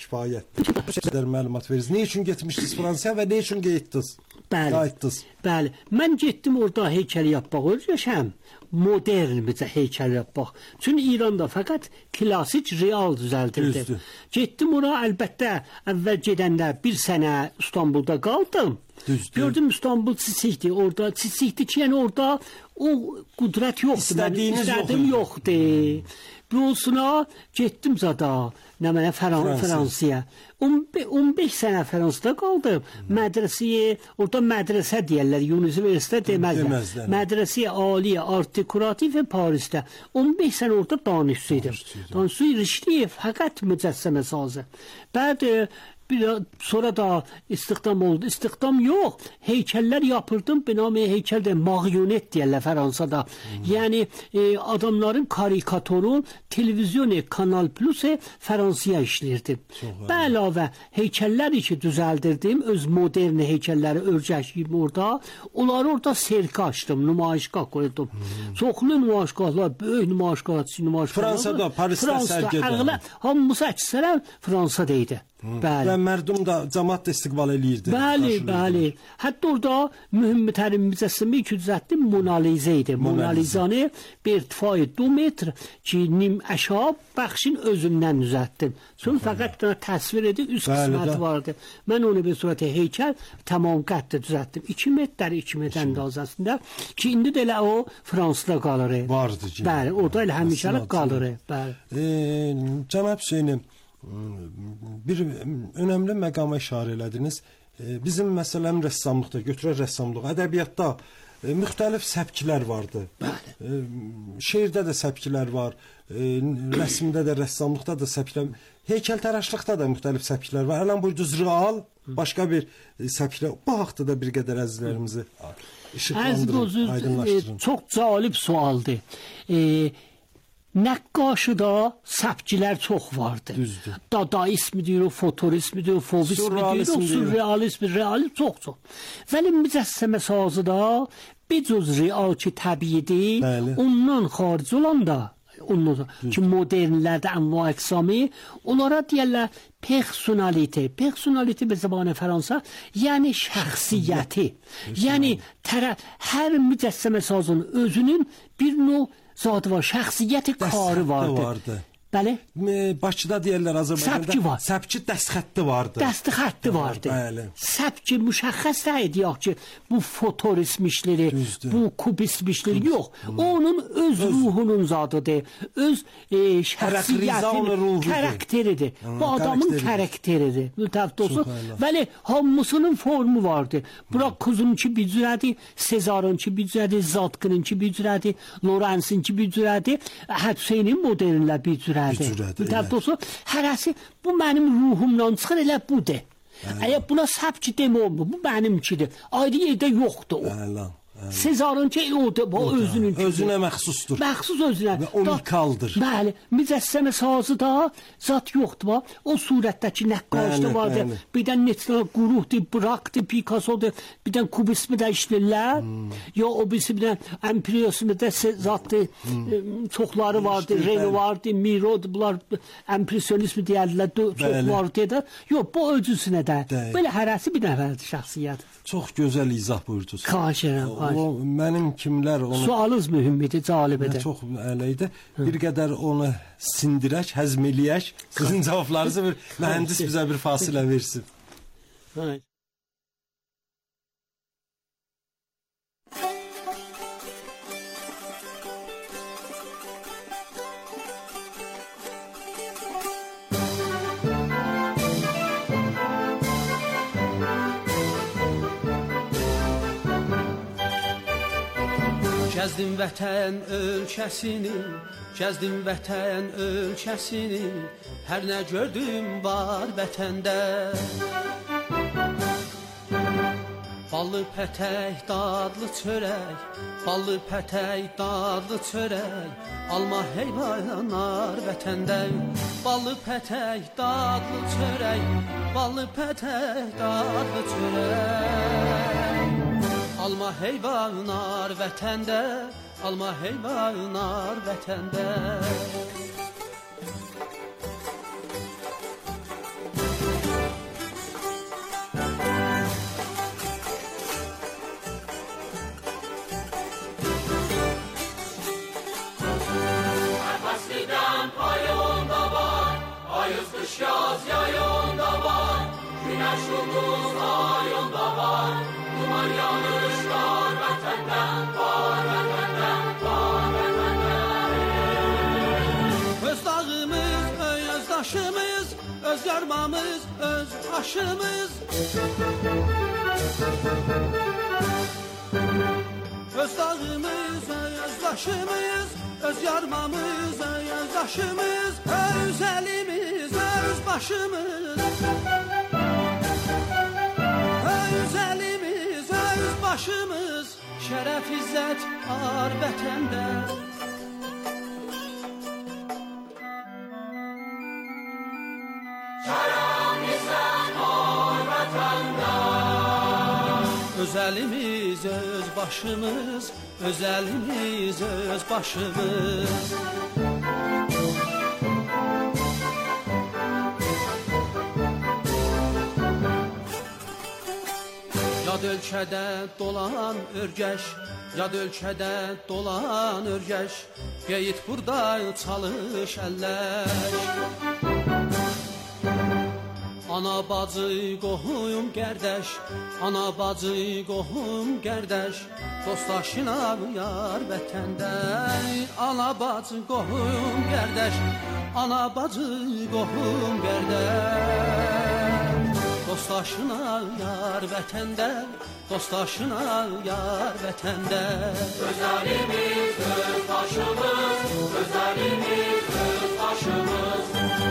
kifayətdir. Sizlər məlumat verirsiniz. Nə üçün getmişdiniz Fransaya və nə üçün getdiniz? Qayıtdınız. Bəli. Mən getdim orada heykəl yapmaq özləşəm. Modern bir heykəl yapmaq. Çünki İranda fəqət klassik real düzəldildi. Getdim ora, əlbəttə əvvəl gedəndə bir sənə İstanbulda qaldım. Gördüm İstanbul çiçikdir. Orada çiçikdir ki, yəni orada o qudrət yoxdur. İstədiyim yoxdur. Bu olsuna getdim zada. Nə mənə Fransaya. 15 sənə Fransada qaldım. Mədrəsəyə, orada mədrəsə deyərlər, universitet deməzlər. Mədrəsəyə aliyə, art dekorativ Parisdə. 15 sənə orada danışsaydım. Danışsaydı Rişdiyev fəqət mücəssəmə sazı. Bəd sonra da istihdam oldu. İstihdam yox. Heykəllər yapırdım. Binamı heykəldə marionet deyərlər Fransada. Yəni adamların karikaturu televizyonu Kanal Plus Fransaya işləyirdim. Bəlavə heykəllər ki düzəldirdim. Öz modern heykəlləri örgəşliyim orada. Onları orada sergi açdım. Nümayişgah qoydum. Çoxlu nümayişgahlar, böyük nümayişgahlar, Fransada, Parisdə sərgidə. Hamısı əksərən Fransada idi. Və mərdum da cəmaət də istiqbal eləyirdi. Bəli. Hətta orada mühüm mücəssimi ki düzəltdim Mona Lisa idi. Mona Lisa'nı bir irtifai 2 metr ki nim əşab bəxşin özündən düzəltdim. Sonra fəqət təsvir edib üst qisməti vardı. Mən onu bir surətə heykəl tamam qəddə düzəltdim. 2 metr 2 metr əndazəsində ki indi də elə o Fransada qalır. Vardı ki. Bəli, orada elə həmişəlik qalır. Bəli. Cənab Hüseynim, bir önəmli məqama işarə elədiniz. Bizim məsələm rəssamlıqda, götürər rəssamlıq, ədəbiyyatda müxtəlif səpkilər vardı. Şeirdə də səpkilər var, rəsmdə də, rəssamlıqda da səpkilər, heykəltaraşlıqda da müxtəlif səpkilər var. Ələn buyurdunuz real, başqa bir səpkilər. Bu haqda da bir qədər əzizlərimizi işıqlandırın, aydınlaşdırın. Çox cəlib sualdır. Nəqqaşıda səpkilər çox vardı. Düzdür. Dadaizmdir, fotorizmdir, fovizmdir, surrealizmdir, realizm çox. Vəli mücəssəmə sazıda bir cüz real ki təbiidir, ondan xaric olanda, ki modernlərdə ənva əqsami, onlara deyərlər personalite. Personalite به زبان فرانسه یعنی şəxsiyyəti. Yəni hər mücəssəmə sazının özünün bir növ zadı var, şəxsiyyəti karı vardı. Bəli. Bakıda deyirlər Azərbaycanda səpki dəstxətti vardı. Dəstxətti vardı. Bəli. Səpki müşəxəs deyil yox ki, bu fotorizm işləri, bu kubizm işləri yox. Onun öz ruhunun zadıdır. Öz şəxsiyyətinin karakteridir. Bu adamın karakteridir. Mütəfət olsun. Bəli, hamısının formu vardı. Burak Kuzununki bir cürədir, Sezarınki bir cürədir, Zadkınınki bir cürədir, Lorenz'inki bir cürədir, Hüseynin modernlər bir cürədir. Hərəsi bu mənim ruhumdan çıxır, elə budur. Əgər buna səpki demə olmur, bu mənimkidir. Ayrı yerdə yoxdur o. Sezarınki odur, bu özününkidir. Özünə məxsusdur. Məxsus özünə. Və unikaldır. Bəli, mücəssəmə sazı da zat yoxdur. O surətdəki nəqqaşda vardır. Birdən neçə quruhdur, Brakdır, Picassodur, birdən kubizmi də işləyirlər. Ya o birisi birdən empiryosmu da zatdır, çoxları vardır, Reno vardır, Miro'dur, bunlar empiryonizmi deyərlər, çox vardır da. Yox, bu özüsünə də. Belə hərəsi bir nəfərdir şəxsiyyət. Çox gözəl izah buyurdunuz. Xahiş edirəm. Mənim kimlər onu... Sualınız mühümdir, calibədir. Çox əleydə. Bir qədər onu sindirək, həzm eləyək. Sizin cavablarınızı bir mühəndis bizə bir fasilə versin. Evet. Gəzdim vətən ölkəsini, gəzdim vətən ölkəsini, hər nə gördüm var vətəndə. Ballı pətək, dadlı çörək, ballı pətək, dadlı çörək, alma heyvanlar vətəndə. Ballı pətək, dadlı çörək, ballı pətək, dadlı çörək. Alma heyvanlar vətəndə, alma heyvanlar vətəndə. başımız ayında var, duman yağışlar vətəndən var, vətəndən var, vətəndən. Öz dağımız, öz daşımız, öz yarmamız, öz aşımız. Öz dağımız, öz daşımız, öz yarmamız, öz aşımız, öz elimiz, öz başımız. Öz elimiz, öz başımız, şərəf izzət var vətəndə. Şərəf izzət var vətəndə. Öz elimiz, öz başımız, öz elimiz, öz başımız. Yad ölkədə dolan örgəş, yad ölkədə dolan örgəş, qeyit burada çalış əlləş. Ana bacı qohum qərdəş, ana bacı qohum qərdəş, dostlaşına yar vətəndə. Ana bacı qohum qərdəş, ana bacı qohum qərdəş, dostlaşına yar vətəndə, dostlaşına yar vətəndə. Öz əlimiz, öz başımız, öz əlimiz, öz başımız.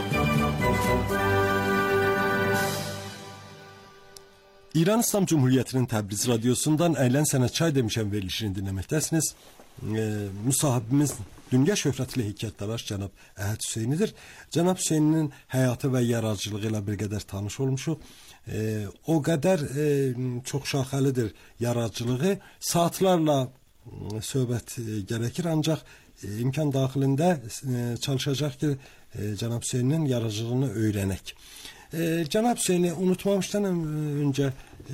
İran İslam Cumhuriyyətinin Təbriz radiosundan Əylən Sənət Çay demişəm verilişini dinləməkdəsiniz. Müsahibimiz dünya şöhrətli heykəltaraş cənab Əhəd Hüseynidir. Cənab Hüseynin həyatı və yaradıcılığı ilə bir qədər tanış olmuşuq. O qədər çox şaxəlidir yaradıcılığı. Saatlarla söhbət gərəkir, ancaq imkan daxilində çalışacaq ki, cənab Hüseynin yaradıcılığını öyrənək. Cənab Hüseyni unutmamışdan öncə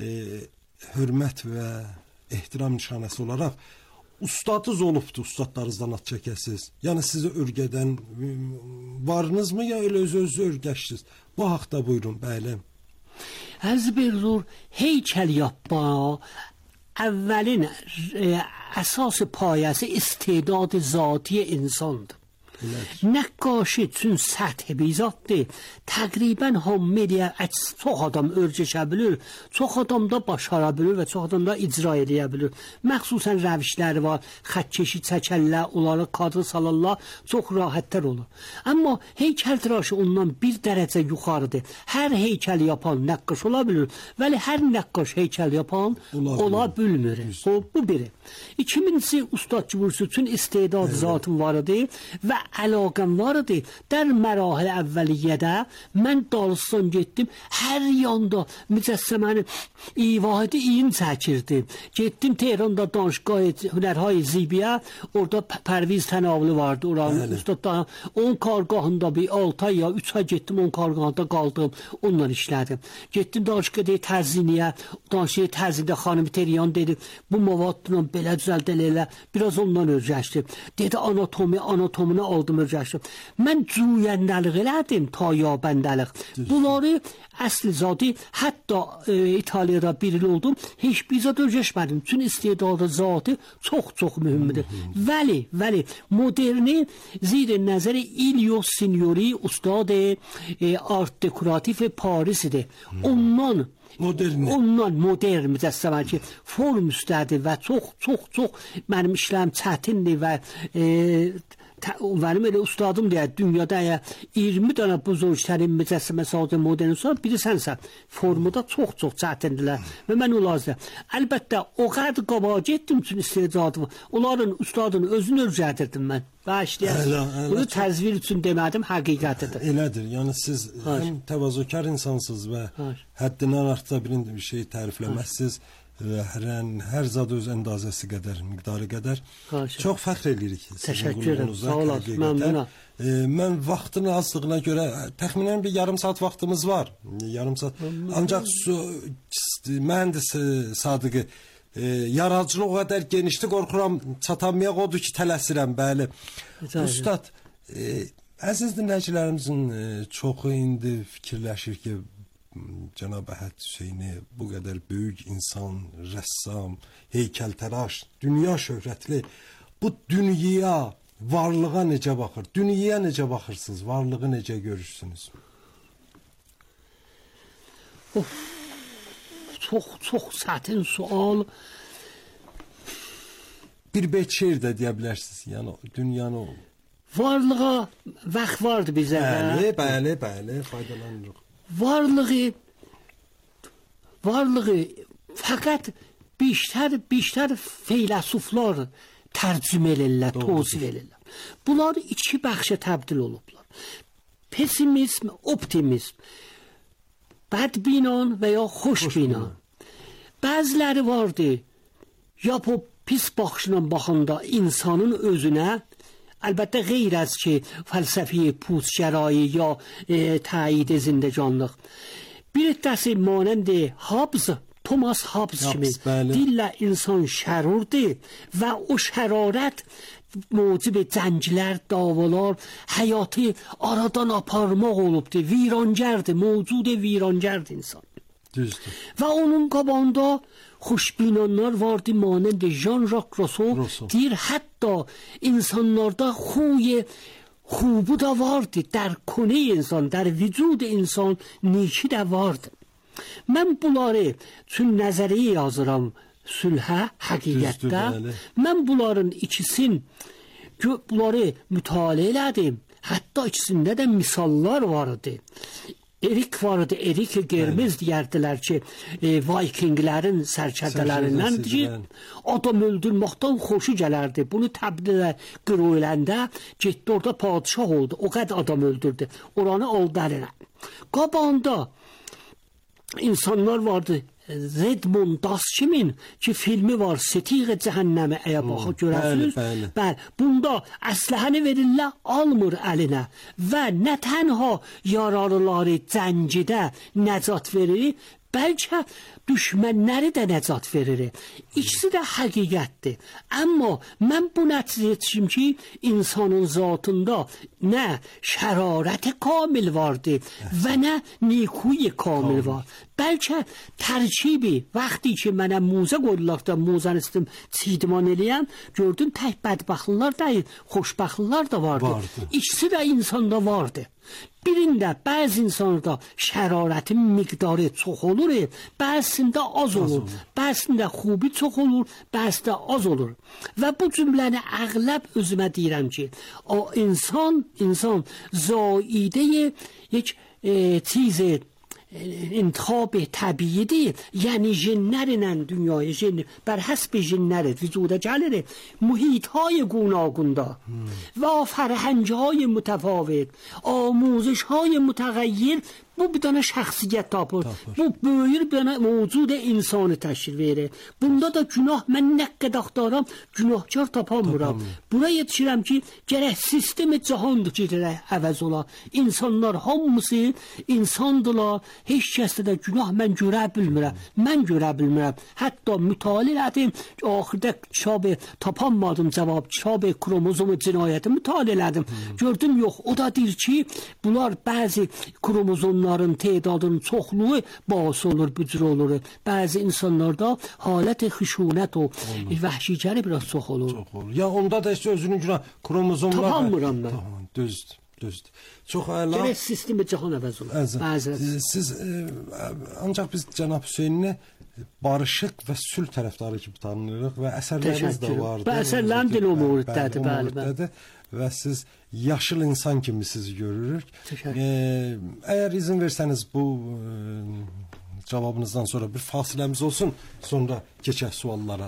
hörmət və ehtiram nişanəsi olaraq ustadınız olubdu, ustadlarınızdan ad çəkəsiz. Yəni sizi örgədən varınızmı, ya elə özünüzü örgəşdiniz? Bu haqda buyurun, bəli. Ərz buyurur, heykəl yapma əvvəlin əsas payəsi istedad zati insandır. Nəqqaşi üçün səth bizatdır. Təqribən hamıya çox adam örgəşə bilir, çox adam da başara bilir və çox adam da icra edə bilir. Məxsusən rəvişləri var, xətkeşi çəkərlər, onları kadr salarlar, çox rahatlar olur. Amma heykəltıraşı ondan bir dərəcə yuxarıdır. Hər heykəl yapan nəqqaş ola bilir, vəli hər nəqqaş heykəl yapan ola bilmir. Bu biri. İkincisi, ustad cüvursu üçün istedad zatım var idi və əlaqəm var idi. در مراحل əvvəliyyədə mən Dağıstan getdim, hər yanda mücəssəməni İvahidi iyin çəkirdim. Getdim Tehranda danışgah hünərhay zibiyə, orada Pərviz Tənavlı vardı, oranın ustadlarının. Onun kargahında bir 6 ay ya 3 ay getdim, onun kargahında qaldım, onunla işlədim. Getdim danışgah tərziniyə, danışgah tərzində xanım Teriyan dedi, bu mavadla belə düzəldələ, biraz ondan öyrəşdim. Dedi anatomunu aldım, öyrəşdim. Mən cüyəndəlik elədim, ta yabəndəlik. Bunları əsli zadi, hətta İtaliyada bir il oldum, heç bir zat öyrəşmədim. Çünki istedadı zati çox mühümdür. Vəli, moderni zir nəzəri İlyos Signori ustad art dekoratif Parisidir. Ondan modern mücəssəmə ki, form üstədir və çox mənim işlərim çətindir və mənim elə ustadım deyə dünyada 20 dənə buzurçərin mücəssəmə sadə modern ustad, biri sənsən. Formu da çox çətindirlər və mən onlarla. Əlbəttə, o qədər qabağa getdim üçün istedadım. Onların ustadını özünü öyrədirdim mən. Bunu təzvir üçün demədim, həqiqətidir. Elədir, yəni siz həm təvazökar insansınız və həddindən artıq bir şey tərifləməzsiniz. Hər zad öz əndazəsi qədər, miqdarı qədər. Çox fəxr edirik. Təşəkkür ederim. Sağ olasın. Məmnunam. Mən vaxtın azlığına görə təxminən bir yarım saat vaxtımız var. Yarım saat. Ancaq mən də Sadıqı yaradıcılıq o qədər genişdir, qorxuram çatamayaq, odur ki, tələsirəm, bəli. Ustad, əziz dinləyicilərimizin çoxu indi fikirləşir ki, cənab Əhəd Hüseyni bu qədər böyük insan, rəssam, heykəltəraş, dünya şöhrətli bu dünyaya, varlığa necə baxır? Dünyaya necə baxırsınız? Varlığı necə görürsünüz? Çox çətin sual. Bir beyt şeir də deyə bilərsiniz. Yəni dünyanı varlığa vaxt vardı bizə. Bəli, faydalanırıq. Varlığı fəqət بیشتر feylasuflar tərcümə edirlər, tavsif edirlər. Bunlar iki bəxşə təbdil olublar. Pesimizm, optimizm. Bədbinan və ya xoşbinan. Bəziləri vardı, ya bu pis baxışla baxanda insanın özünə, əlbəttə qeyr az ki, fəlsəfi pustgərایی ya təyid zindəcanlıq. Bir dəsi mانند Hobbes, Thomas Hobbes kimi dillə insan şərurdur və o şərarət موجب زنجیرler، داوالار، حیاتی aradan aparmaq olubdu. Virangerdir, mevcud virangerdir insan. Düzdür. Və onun qabağında xoşbinanlar vardı, مانند Jean-Jacques Rousseau. Deyir, hətta insanlarda خوبu da vardı, در کنه insan, در vücud insan niki də vardı. Mən bunları üçün nəzəriyə yazıram sülhə, həqiqətdə. Mən bunların bunları mütaliə elədim. Hətta ikisində də misallar vardı. Erik vardı, Erik Germez deyərdilər ki, Vikinglərin sərkərdələrindəndir. Adam öldürməkdən xoşu gələrdi. Bunu təbliğə qırıləndə getdi orada padişah oldu. O qədər adam öldürdü. Oranı aldı əlinə. Qabağında insanlar vardı. Redmond Daskimin ki filmi var, Setiq Cəhənnəmi əyə baxa görəsiniz. Bəli, bunda əsləhəni verirlər, almır əlinə və nə tənha yaralıları cəngidə nəcat verir, bəlkə düşmənləri də nəcat verir. İkisi də həqiqətdir. Amma mən bu nəticəyə yetişim ki, insanın zatında nə şərarət kamil vardı və nə nikuy kamil var. Bəlkə tərkibi, vaxtı ki mənə muzə qoydular da muzəni istim çiğdiman eləyəm, gördüm tək bədbəxtlər deyil, xoşbəxtlər də vardı. İkisi də insanda vardı. Birində bəzi insanlarda şərarətin miqdarı çox olur, bəzisində az olur, bəzisində xubi çox olur, bəzisində az olur. Və bu cümləni əğləb özümə deyirəm ki, o insan zaidə یک چیز انتخاب طبیعی değil. Yani jinlerle dünyaya, bər həsb jinləri vücuda gəlir, mühitهای گوناگونda və فرهنگهای متفاوت، آموزشهای متغیر bu bir dənə şəxsiyyət tapır. Bu böyük bir dənə mövcud insanı təşkil verir. Bunda da günah mən nə qədər axtaram, günahkar tapamıram. Buna yetişirəm ki, gərək sistemi cahandır ki, əvəz ola. İnsanlar hamısı insandırlar. Heç kəsdə də günah mən görə bilmirəm. Mən görə bilmirəm. Hətta mütaliə elədim. Axırda kitabı tapanmadım cavab. Kitabı kromozomu cinayəti mütaliə elədim. Gördüm yox. O da deyir ki, bunlar bəzi kromozomların tədadının çoxluğu bağısı olur, bücür olur. Bəzi insanlarda halət xişunət o vəhşicəli biraz çox olur. Ya onda da işte özünün günah kromozomlar tapanmıram mən. Düzdür. Çox əla. Gərək sistemi cahan əvəz olur. Siz ancaq biz cənab Hüseynini barışıq və sülh tərəfdarı kimi tanıyırıq və əsərləriniz də vardı. Və əsərlərim dil umuriddədir, bəli. Və siz yaşıl insan kimi sizi görürük. Əgər izin versəniz bu cavabınızdan sonra bir fasiləmiz olsun, sonra keçək suallara.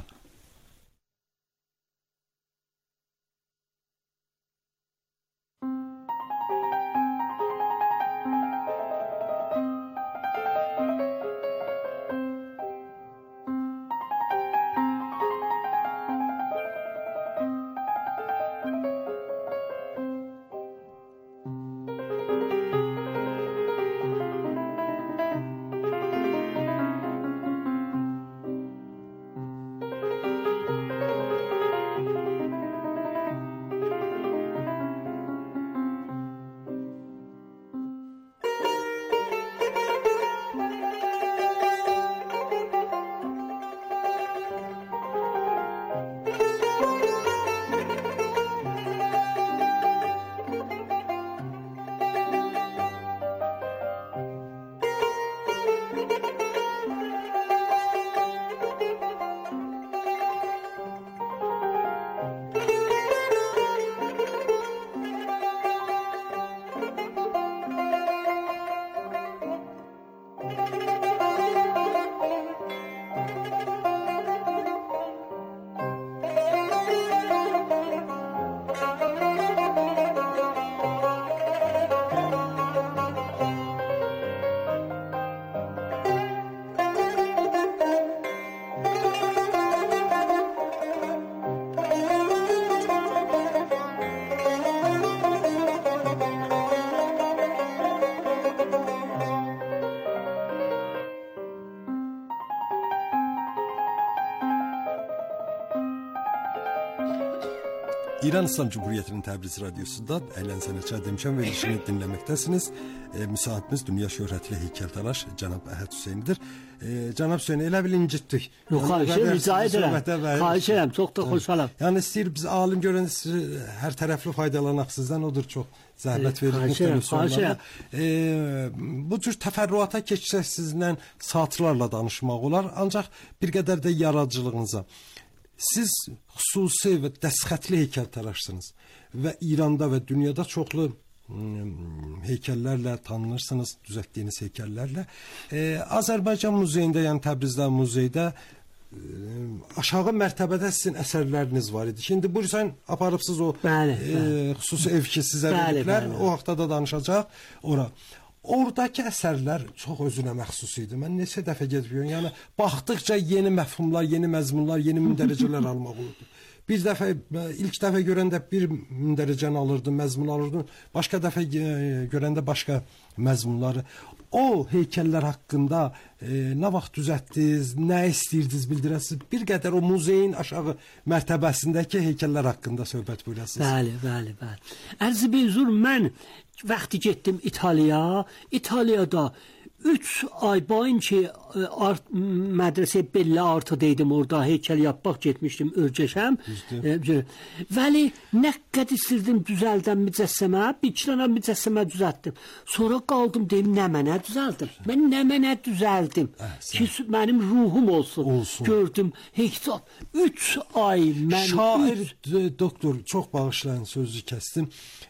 İran İslam Cumhuriyeti'nin Təbriz Radyosu'ndan Əyləncə Sənətçi demişəm verilişini dinləməkdəsiniz. Müsaitimiz dünya şöhrətli heykəltaraş Cənab Əhəd Hüseynidir. Cənab Hüseyn, elə bil incitdik. Yox, rica edirəm. Xahiş edirəm, çox da xoşalam. Yəni istəyir biz alim görəndə sizi hər tərəfli faydalanaq sizdən, odur çox zəhmət verir müxtəlif sorulara. Bu cür təfərrüata keçsək sizinlə saatlarla danışmaq olar, ancaq bir qədər də yaradıcılığınıza. Siz xüsusi və dəstxətli heykəltaraşsınız və İranda və dünyada çoxlu heykəllərlə tanınırsınız, düzəltdiyiniz heykəllərlə. Azərbaycan muzeyində, yəni Təbrizdə muzeydə aşağı mərtəbədə sizin əsərləriniz var idi. Şimdi buyursan aparıbsınız o xüsusi ev ki sizə veriblər, o haqda da danışacaq ora. Oradakı əsərlər çox özünə məxsus idi. Mən neçə dəfə gedib görürəm. Yəni baxdıqca yeni məfhumlar, yeni məzmunlar, yeni mündəricələr almaq olurdu. Bir dəfə ilk dəfə görəndə bir mündəricəni alırdım, məzmun alırdım. Başqa dəfə görəndə başqa məzmunları. O heykəllər haqqında nə vaxt düzəltdiniz, nə istəyirdiniz bildirəsiniz? Bir qədər o muzeyin aşağı mərtəbəsindəki heykəllər haqqında söhbət buyurasınız. Bəli. Ərz-i beyzur, mən vaxtı getdim İtaliyada 3 ay boyunca mədrəsə Belli Artı'daydım, orada heykəl yapmaq getmişdim, Örcəşəm. Vəli nə qədər istirdim düzəldən mücəssəmə, bir dənə mücəssəmə düzəltdim. Sonra qaldım deyim, nə mənə düzəldim. Mən nə mənə düzəldim ki, mənim ruhum olsun. Gördüm, heykəl 3 ay mən... Şair, doktor, çox bağışlayın, sözü kəsdim.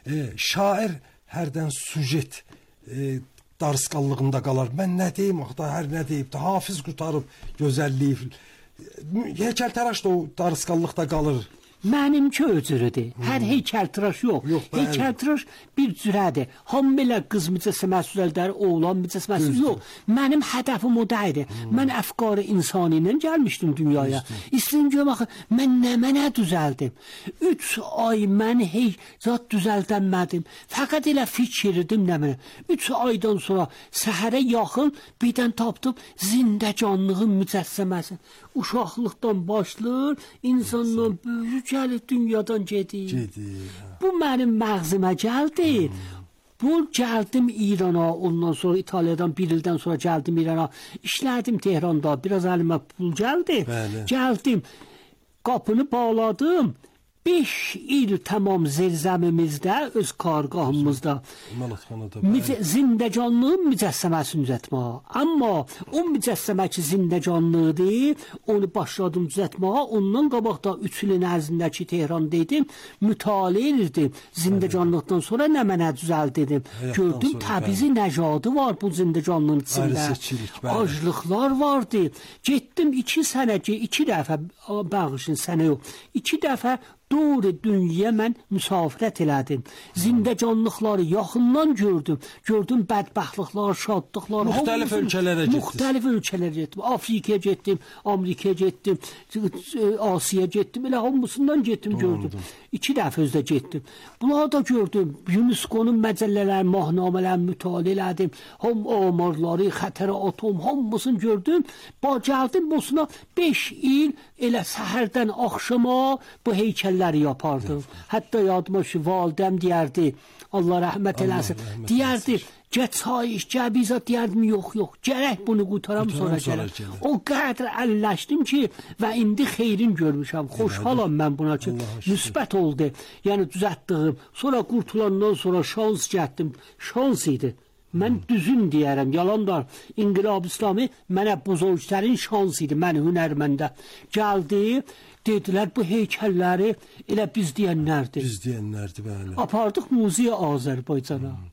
Şair hərdən sujet darısqallığında qalar. Mən nə deyim, hər nə deyib də, Hafiz qurtarıb gözəlliyi. Heykəltaraş da o darısqallıqda qalır. Mənimki özürüdür. Hər heykəltıraş yox. Heykəltıraş bir cürədir. Hamı belə qız mücəssəməsi düzəldər, oğlan mücəssəməsi yox. Mənim hədəfim o deyildi. Mən əfqarı insani ilə gəlmişdim dünyaya. İstəyim görüm axı, mən nə mənə düzəldim. 3 ay mən zat düzəldənmədim. Fəqət elə fikirdim nə mənə. 3 aydan sonra səhərə yaxın birdən tapdım zindəcanlığın mücəssəməsi. Uşaqlıqdan başlayır, insandan böyüyür, gəlib dünyadan gedir. Bu mənim məğzimə gəldi. Bu gəldim İrana, ondan sonra İtaliyadan bir ildən sonra gəldim İrana. İşlədim Tehranda, biraz əlimə pul gəldi. Gəldim, qapını bağladım. 5 il tamam zirzəmimizdə, öz kargahımızda zindəcanlığın mücəssəməsini düzəltməyə. Amma o mücəssəmə ki zindəcanlığıdır, onu başladım düzəltməyə. Ondan qabaqda 3 ilin ərzindəki Tehrandaydım, mütaliə edirdim. Zindəcanlıqdan sonra nə mənə düzəldirdim. Gördüm, Təbrizi nəcadı var bu zindəcanlığın içində. Aclıqlar vardı. Getdim 2 sənə, 2 dəfə, bağışın sənə yox, 2 dəfə doğru dünyaya mən müsafirət elədim. Zindəcanlıqları yaxından gördüm. Gördüm bədbəxtliklər, şadlıqlar. Müxtəlif ölkələrə getdiniz. Müxtəlif ölkələrə getdim. Afrikaya getdim, Amerikaya getdim, Asiyaya getdim. Elə hamısından getdim, gördüm. 2 dəfə özdə getdim. Bunları da gördüm. UNESCO-nun məcəllələri, mahnamələri mütaliə elədim. Ham amarları, xətərə atom, hamısını gördüm. Gəldim Bosna 5 il elə səhərdən axşama bu heykəlləri yapardım. Hətta yadıma şu validəm deyərdi, Allah rəhmət eləsin. Deyərdi, get sayış, gəbizat deyərdim, yox, gərək bunu qutaram sonra gələm. O qədər əlləşdim ki, və indi xeyrin görmüşəm. Xoşhalam mən buna ki, müsbət oldu. Yəni düzəltdiyim. Sonra qurtulandan sonra şans getdim. Şans idi. Mən düzün deyərəm, yalandar. İnqilab İslami mənə buzorçlərin şans idi, mən hünərməndə. Gəldi, dedilər bu heykəlləri elə biz deyənlərdir. Biz deyənlərdir, bəli. Apardıq Muzeyə Azərbaycana.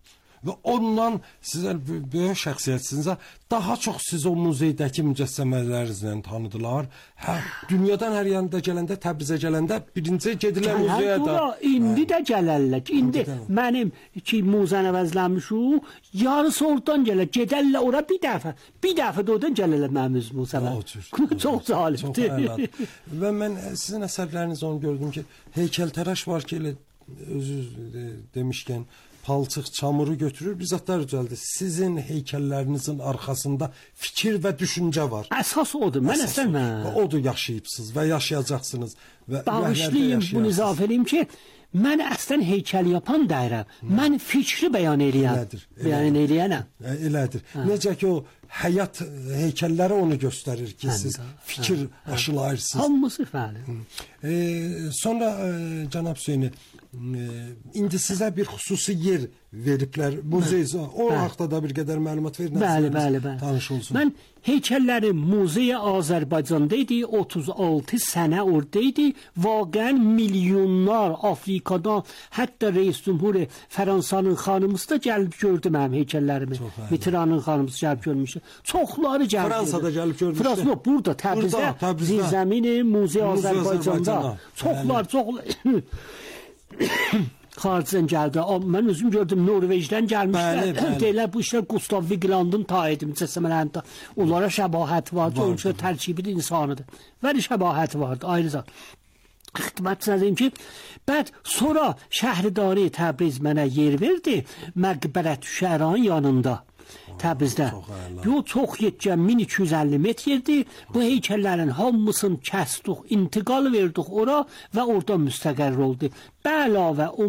və ondan sizə böyük şəxsiyyətsinizə daha çox siz o muzeydəki mücəssəmələrinizlə tanıdılar. Dünyadan hər yerdə gələndə, Təbrizə gələndə birinci gedilər muzeyə də. İndi də gələrlər. İndi mənim ki muzəni əvəzləmişəm, yarısı oradan gələr. Gedərlər ora bir dəfə də oradan gəlirlər mənim muzəmə. Çox zalibdir. Və mən sizin əsərlərinizdə onu gördüm ki, heykəltəraş var ki, elə özü demişkən palçıq, çamuru götürür, bir zatlar düzəldir. Sizin heykəllərinizin arxasında fikir və düşüncə var. Əsas odur. Mən əslən odur yaşayıbsınız və yaşayacaqsınız və bağışlayın, bunu izafə edeyim ki, mən əslən heykəl yapan deyirəm. Mən fikri bəyan eləyənəm. Elədir. Necə ki o həyat heykəlləri onu göstərir ki, siz fikir aşılayırsınız. Hamısı fəali. Sonra cənab Hüseyni, indi sizə bir xüsusi yer veriblər muzeydə. O haqda da bir qədər məlumat verin. Bəli. Tanış olsun. Mən heykəllərim Muzeyi Azərbaycanda idi, 36 sənə orada idi. Vaqəən milyonlar Afrikadan, hətta Reis Cümhuri Fransanın xanımısı da gəlib gördü mənim heykəllərimi. Mitranın xanımısı gəlib görmüşdü. Çoxları gəlib. Fransada gəlib görmüşdü. Fransa burada, Təbrizdə, Zirzəmini Muzeyi Azərbaycanda. Çoxlar. Xaricdən gəldi. Mən özüm gördüm, Norveçdən gəlmişlər. Deyirlər, bu işlər Gustav Vigelandın tayıdır, mücəssəmələrində. Onlara şəbahət vardı, onun üçün tərkibi də insanıdır. Və şəbahət vardı, ayrı zat. Xidmət sənədiyim ki, sonra Şəhridari Təbriz mənə yer verdi, Məqbərət Şəhranın yanında. Təbrizdə. Çox yetcən 1250 metr yerdir. Bu heykəllərin hamısını kəsdik, intiqal verdik ora və orada müstəqər oldu. Bəlavə o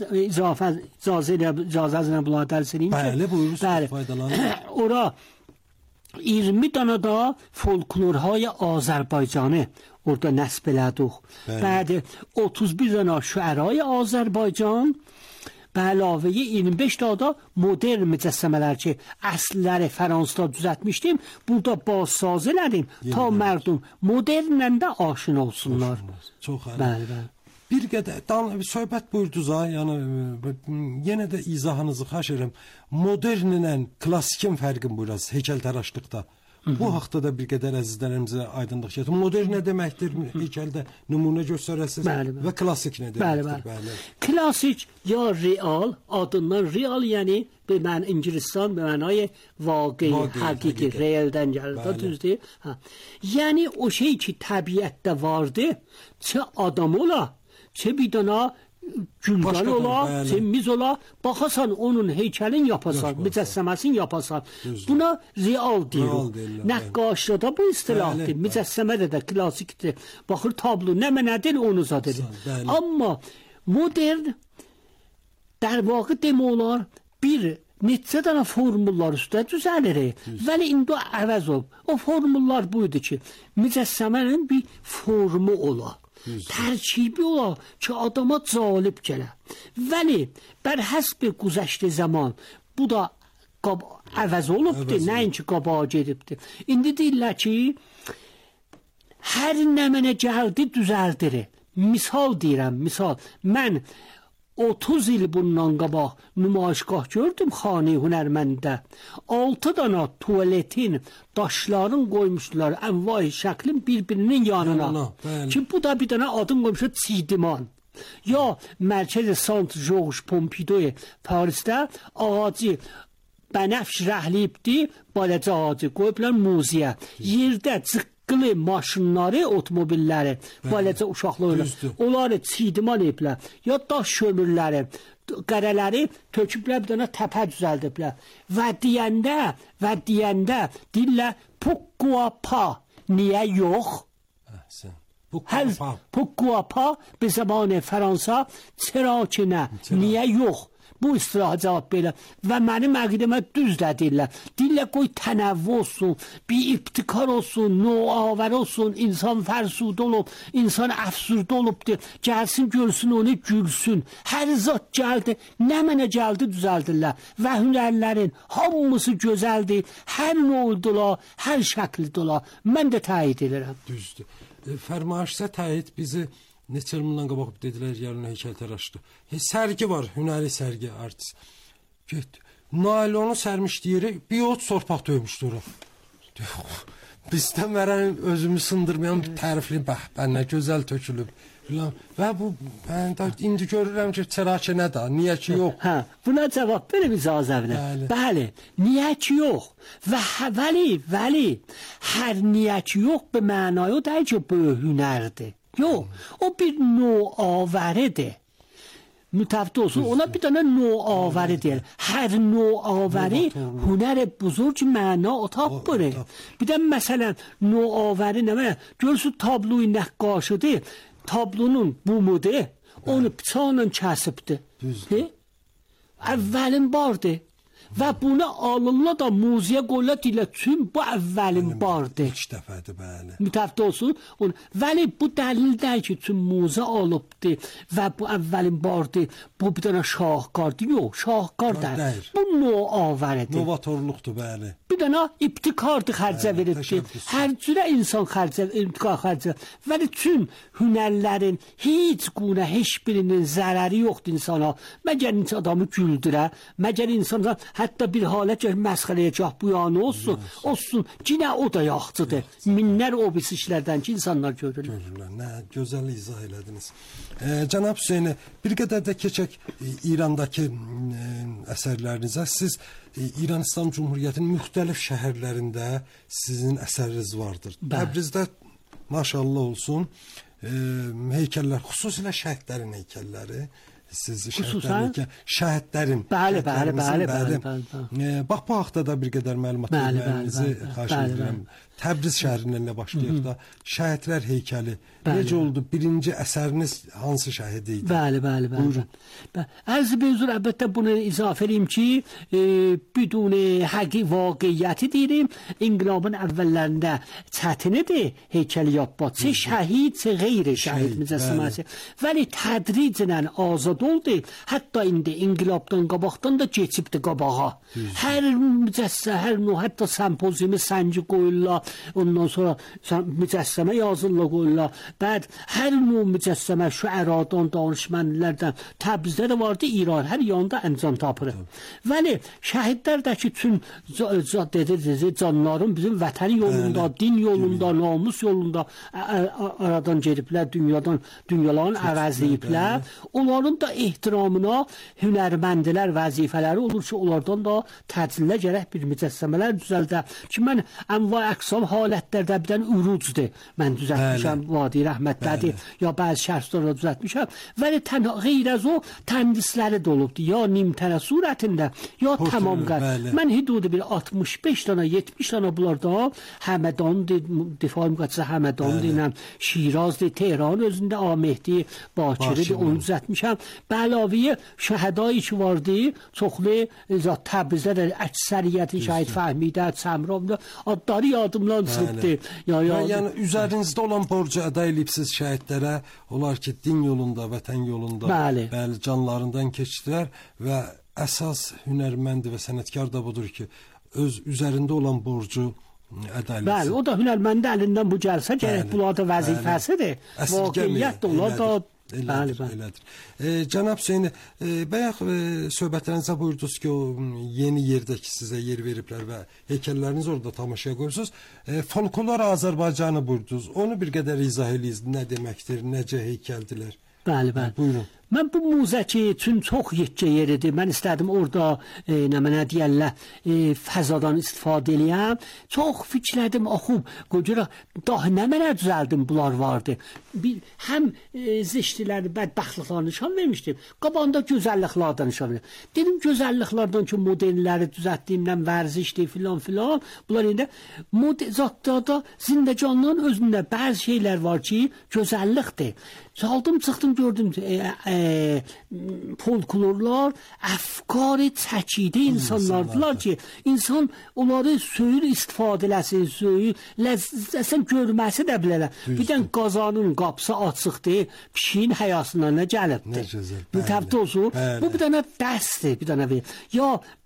icazəzinə bunları dərs edeyim ki. Bəli, buyursunuz, faydalanın. Ora 20 dana da folklorhay Azərbaycanı orada nəsb elədik. Bəli, 31 dana şüəray Azərbaycan, bəlavə 25 da modern mücəssəmələr ki, əsləri Fransada düzəltmişdim, burada bazsaz elədim, ta mərdum modernlə də aşina olsunlar. Çox bəli. Bir qədər söhbət buyurdunuz ha, yəni yenə də izahınızı xahiş edirəm. Modernlə klassikin fərqini buyurasınız heykəltəraşlıqda. Bu haqda da bir qədər əzizlərimizə aydınlıq gətirin. Modern nə deməkdir? Heykəldə nümunə göstərəsiniz və klassik nə deməkdir? Bəli. Klassik ya real, adından real, yəni bir mən İngilistan bir mənay vaqi, həqiqi, realdən gəlir. Düzdür? Yəni o şey ki, təbiətdə vardı, çə adam ola, çə bir dana güldan ola, semiz ola, baxasan onun heykəlin yapasan, mücəssəməsini yapasan. Buna real deyirik. Nəqqaşda bu istilahdır. Mücəssəmədə də klassikdir. Baxır tablo nə mənədir, onu zadır. Amma modern در واقع demolar bir neçə dənə formullar üstə düzəlir. Vəli indi əvəz olub. O formullar buydu ki, mücəssəmənin bir formu ola. Tərkibi ola ki, adama cəlb gələ. Vəli bər həsb güzəşti zaman bu da əvəz olubdur, nəinki qabağa gedibdir. İndi deyirlər ki, hər nə mənə gəldi düzəldir. Misal deyirəm, misal. Mən 30 il bundan qabaq nümayişgah gördüm xanə hünərməndə. 6 dana tuvaletin daşların qoymuşlar ənvai şəklin bir-birinin yanına. Ki bu da bir dana adın qoymuşlar Çidiman. Ya mərkəz Sant Georges Pompidou Parisdə ağacı bənəfş rəhliyibdi, balacı ağacı qoyublar muzeyə. Yerdə qılı maşınları, otomobilləri, balacı uşaqları, onları çidiman ediblər. Ya daş kömürləri, qərələri töküblər, bir dana təpə düzəldiblər. Və deyəndə dillə Pukuapa, niyə yox? Pukuapa به زبان فرانسه چرا که نه niyə yox? Bu istilah cavab belə və mənim əqidəmə düzlə deyirlər. Deyirlər qoy tənəvvü olsun, bir ibtikar olsun, noavər olsun, insan fərsud olub, insan əfsurda olubdur, gəlsin görsün onu gülsün. Hər zat gəldi, nə mənə gəldi düzəldirlər və hünərlərin hamısı gözəldir, hər noldular, hər şəklidirlər. Mən də təyid edirəm. Düzdür. Fərmayışsa təyid bizi neçə il bundan qabaq dedilər, yarın heykəltəraşdır. Sərgi var, hünəri sərgi, artist. Get. naylonu sərmişdiyir, bir torpaq döymüşdür ora. Bizdən verən özümü sındırmayan bir tərifli bəhbən, nə gözəl tökülüb. Və bu, mən indi görürəm ki, çərəkə nə da, niyə ki yox? Hə, buna cavab verim icazəvinə. Bəli, niyə ki yox? Və vəli, hər niyə ki yox be mənayı deyil ki, bu hünərdir. Yox, o bir noavəridir. Mütəfti olsun, ona bir dənə noavəri deyil. Hər noavəri hünər buzurg məna tapır. Bir də məsələn, noavəri nə? Görürsün tabloyu nəqqaşıdır. Tablonun bumudur, onu bıçaqla kəsibdir. Əvvəlin bardır. Və bunu alırlar da muziyə qoyurlar deyirlər, çünki bu əvvəlin bardır. İlk dəfədir, bəli. Mütəfti olsun. Vəli bu dəlil deyil ki, çünki muzə alıbdır və bu əvvəlin bardır. Bu bir dənə şahkardır. Yox, şahkar deyil. Bu noavəridir. Novatorluqdur, bəli. Bir dənə ibtikardır xərcə veribdir. Hər cürə insan ibtikar xərcə. Vəli çün hünərlərin heç quna, heç birinin zərəri yoxdur insana. Məgər insan adamı güldürə, məgər insan hətta bir halət ki, məsxələyə cah bu yanı olsun, cinə o da yaxçıdır. Minlər o biz işlərdən ki, insanlar görürlər. Nə gözəl izah elədiniz. Cənab Hüseyni, bir qədər də keçək İrandakı əsərlərinizə. Siz İran İslam Cumhuriyyətinin müxtəlif şəhərlərində sizin əsəriniz vardır. Təbrizdə maşallah olsun heykəllər, xüsusilə şəhidlərin heykəlləri. Siz şəhidlərin. Bəli. Bax, bu haqda da bir qədər məlumat verməyinizi xahiş edirəm. Təbriz şəhərindən nə başlayıq da şəhidlər heykəli. Necə oldu? Birinci əsəriniz hansı şəhid idi? Bəli. Ərz bezur əlbəttə bunu izafə edeyim ki, bidun vaqiyyəti deyirəm, inqilabın əvvəllərində çətinidir heykəli yapmaq. Çə şəhid, çə qeyri şəhid mücəssəməsi. Vəli tədricən azad oldu. Hətta indi inqilabdan qabaqdan da keçibdi qabağa. Hər mücəssə, hər hətta sempoziumu sənci qoyurlar. Ondan sonra mücəssəmə yazırlar qoyurlar. Bəd hər mücəssəmə şüəradan, danışmənlərdən Təbrizdə də vardı, İran hər yanda əncam tapır. Vəli şəhidlərdəki tüm canların bizim vətəni yolunda, din yolunda, namus yolunda aradan gediblər, dünyaların əvəzləyiblər. Onların da ehtiramına hünərməndilər vəzifələri olur ki, onlardan da təcillə gərək bir mücəssəmələr düzəldə. Ki, mən ənva əqsam halətlərdə bir dənə urucdur. Mən düzəltmişəm, vadi rəhmətlədir, ya bəzi şəxslərlə düzəltmişəm. Vəli qeyr az o təndisləri də olubdur. Ya nimtənə surətində, ya tamam qədər. Mən hüdudu bir 65 dana, 70 dana bunlarda Həmədandır, difai müqəddəsə Həmədandır, Şirazdır, Tehran özündə Ahmehdi, Bakiridir, onu düzəltmişəm. Bəlaviyə şəhədayı ki vardı, çoxlu Təbrizdə də əksəriyyəti şəhid Fəhmidə, Səmravda adları yadımdan çıxıbdı. Yəni üzərinizdə olan borcu əda eləyibsiz şəhidlərə, onlar ki din yolunda, vətən yolunda bəli, canlarından keçdilər və əsas hünərmənd və sənətkar da budur ki, öz üzərində olan borcu əda eləyibsiz. Bəli, o da hünərməndə əlindən bu gəlsə, gərək bunlarda vəzifəsidir. Vaqiyyət də onlar da elədir. Cənab Hüseyni, bayaq söhbətlərinizə buyurdunuz ki, o yeni yerdə ki sizə yer veriblər və heykəlləriniz orada tamaşaya qoyursunuz. Folklor Azərbaycanı buyurdunuz. Onu bir qədər izah eləyiz. Nə deməkdir, necə heykəldilər? Bəli. Buyurun. Mən bu muzəki üçün çox yekə yeridir. Mən istədim orada nə deyərlər, fəzadan istifadə eləyəm. Çox fikirlədim, oxum, qoyura daha nə mənə düzəldim bunlar vardı. Həm ziştiləri, bədbəxtliklarını nişan vermişdim. Qabağında gözəlliklərdən nişan vermişdim. Dedim gözəlliklərdən ki, modelləri düzəltdiyimdən vərzişdir filan. Bunlar indi zatlarda zindəcanlığın özündə bəzi şeylər var ki, gözəllikdir. Çaldım, çıxdım, gördüm folklorlar əfqar çəkidə insanlardılar ki, insan onları söyür istifadə eləsin, ləzzəsən görməsi də bilərlər. Bir dən qazanın qapısı açıqdır, pişiyin həyasından nə gəlibdir. Mütəfti olsun. Bu bir dənə dəstdir, bir dənə verir. Ya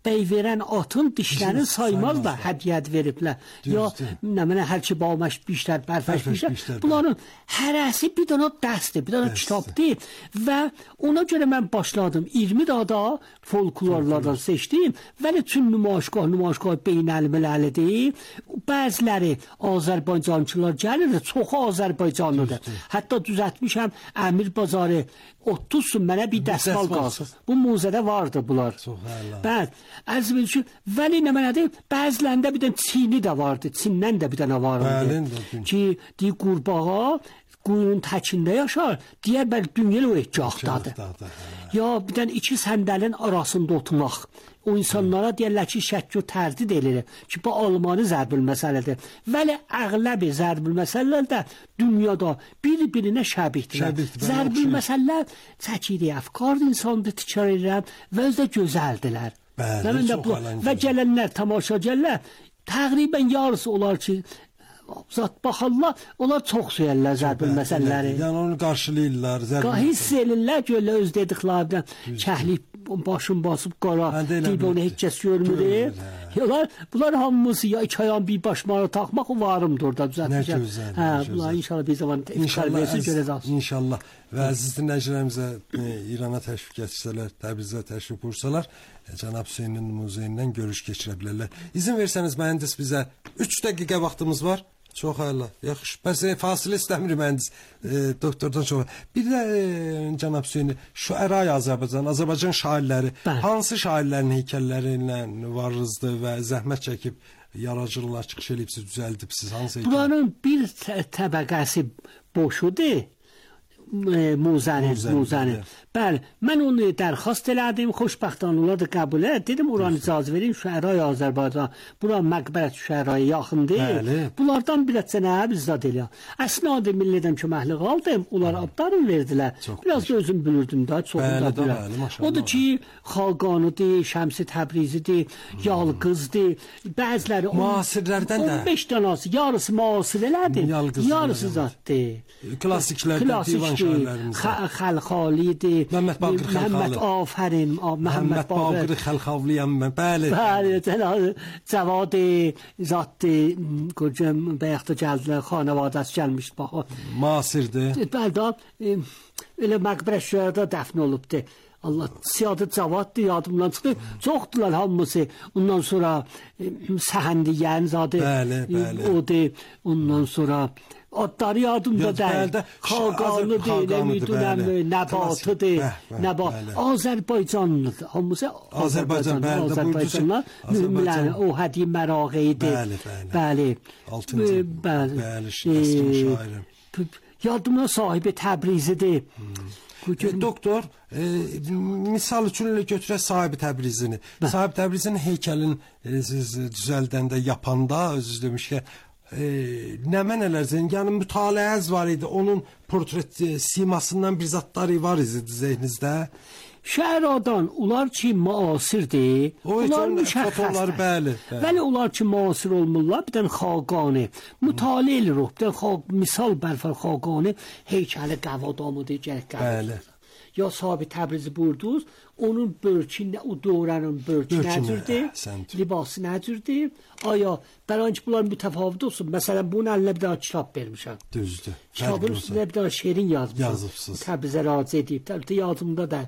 bəy verən atın dişlərini saymazlar, hədiyyət veriblər. Ya nə mənə hər ki balmaş bişlər, bərfəş bişlər. Bunların hərəsi bir dənə dərsdir, bir dənə kitabdır və ona görə mən başladım. 20 dada folklorlardan seçdim. Vəli tüm nümayişgah beynəlmiləlidir. Bəziləri Azərbaycançılar gəlir, çoxu Azərbaycanlıdır. Hətta düzəltmişəm Əmir Bazarı 30 sun mənə bir dəsmal qalsın. Bu muzədə vardı bunlar. Bəli. Ərz edir ki, vəli nə mənədir? Bəzilərində bir dənə Çini də vardı. Çindən də bir dənə vardı. Ki, deyir qurbağa quyunun təkində yaşar. Deyər bəli dünya o ehtiyatdadır. Ya bir dənə iki səndəlin arasında oturmaq. O insanlara deyirlər ki, şəkk və tərdid edilir ki, bu Almani zərbül məsələdir. Vəli əğləbi zərbül məsələlər də dünyada bir-birinə şəbihdirlər. Zərbül məsələlər çəkiri əfkar insandır, tikrar edirlər və özdə gözəldilər. Və gələnlər, tamaşaçılar təqribən yarısı olar ki, zat baxarlar, onlar çox söyərlər zərbül məsələləri. Yəni onu qarşılayırlar. Hiss edirlər ki, öz dediklərindən kəhlik başım basıb qara, deyib onu heç kəs görmür. Bunlar hamısı ya iki ayağın bir başmara taxmaq o varımdır orada düzəltmişəm. Bunlar inşallah bir zaman iftar versin, görəcək. İnşallah. Və əziz dinləyicilərimizə İrana təşviq etsələr, Təbrizə təşrif buyursalar, Cənab Hüseynin muzeyindən görüş keçirə bilərlər. İzin versəniz mühəndis bizə 3 dəqiqə vaxtımız var. Çox əla. Yaxşı. Bəs fasilə istəmir mühəndis doktordan çox. Bir də Cənab Hüseyni şüəra-i Azərbaycan şairləri, hansı şairlərin heykəlləri ilə varızdır və zəhmət çəkib yaradıcılıqlar çıxış edibsiz, düzəldibsiz? Hansı heykəl? Bunların bir təbəqəsi boşudur. Muzəni. Bəli, mən onu dərxast elədim, xoşbəxtən onlar da qəbul etdi. Dedim, oranı icazə verin, şəhərə Azərbaycan. Bura məqbərət şəhərə yaxındır. Bunlardan bir sənə bizzat elə. Əsnadı millidən ki, məhliq aldım, onlar abdarım verdilər. Biraz da özüm bilirdim də, çoxunda bilər. Odur ki, Xaqanıdır, Şəmsi Təbrizidir, Yalqızdır, bəziləri müasirlərdən də 15 dənəsi, yarısı müasir elədim, yarısı zatdır. Klassiklərdən divan şairlərimiz. Xəlxalidir. Məhəmməd Baqir Xəlxalı. Məhəmməd Afərin, Məhəmməd Baqir Xəlxalıyam mən. Bəli. Cavad zat qocam bayaqda gəldilər, xanavadəsi gəlmişdi bax. Müasirdir. Bəli, elə məqbərə şəhərdə dəfn olubdu. Allah siyadı Cavaddır, yadımdan çıxdı. Çoxdular hamısı. Ondan sonra Səhəndiyən zadı. Bəli. Odur. Ondan sonra adları yadımda deyil. Xaqanıdır, Nəbatıdır. Azərbaycanlıdır. Hamısı Azərbaycanlılar. Mühümlər, o hədiy mərağeydir. Bəli. Bəli, şairim. Yadımda sahibi Təbrizidir. Doktor, misal üçün götürək sahibi Təbrizini. Sahibi Təbrizinin heykəlin düzəldəndə, yapanda, özü demişkən, nə mənələr yəni mütaliəz var idi, onun portret simasından bir zatları var idi zehninizdə. Şəhradan, onlar ki müasirdir, onlar müşəxxəsdir. Vəli onlar ki müasir olmurlar, bir dənə Xaqani, mütaliə edir o, bir dənə misal bərfər Xaqani, heykəli qəvadamıdır, gərək qəvadamıdır. Ya sahibi Təbrizi burdunuz, onun börkü, o dövrənin börkü nədirdir, libası nədirdir, aya, bələn ki bunlar mütəfavit olsun, məsələn, bunun əlinə bir daha kitab vermişəm. Düzdür. Kitabın üstünə bir daha şeirin yazmışsın. Təbrizə razı edib, təbrizə yazımda da.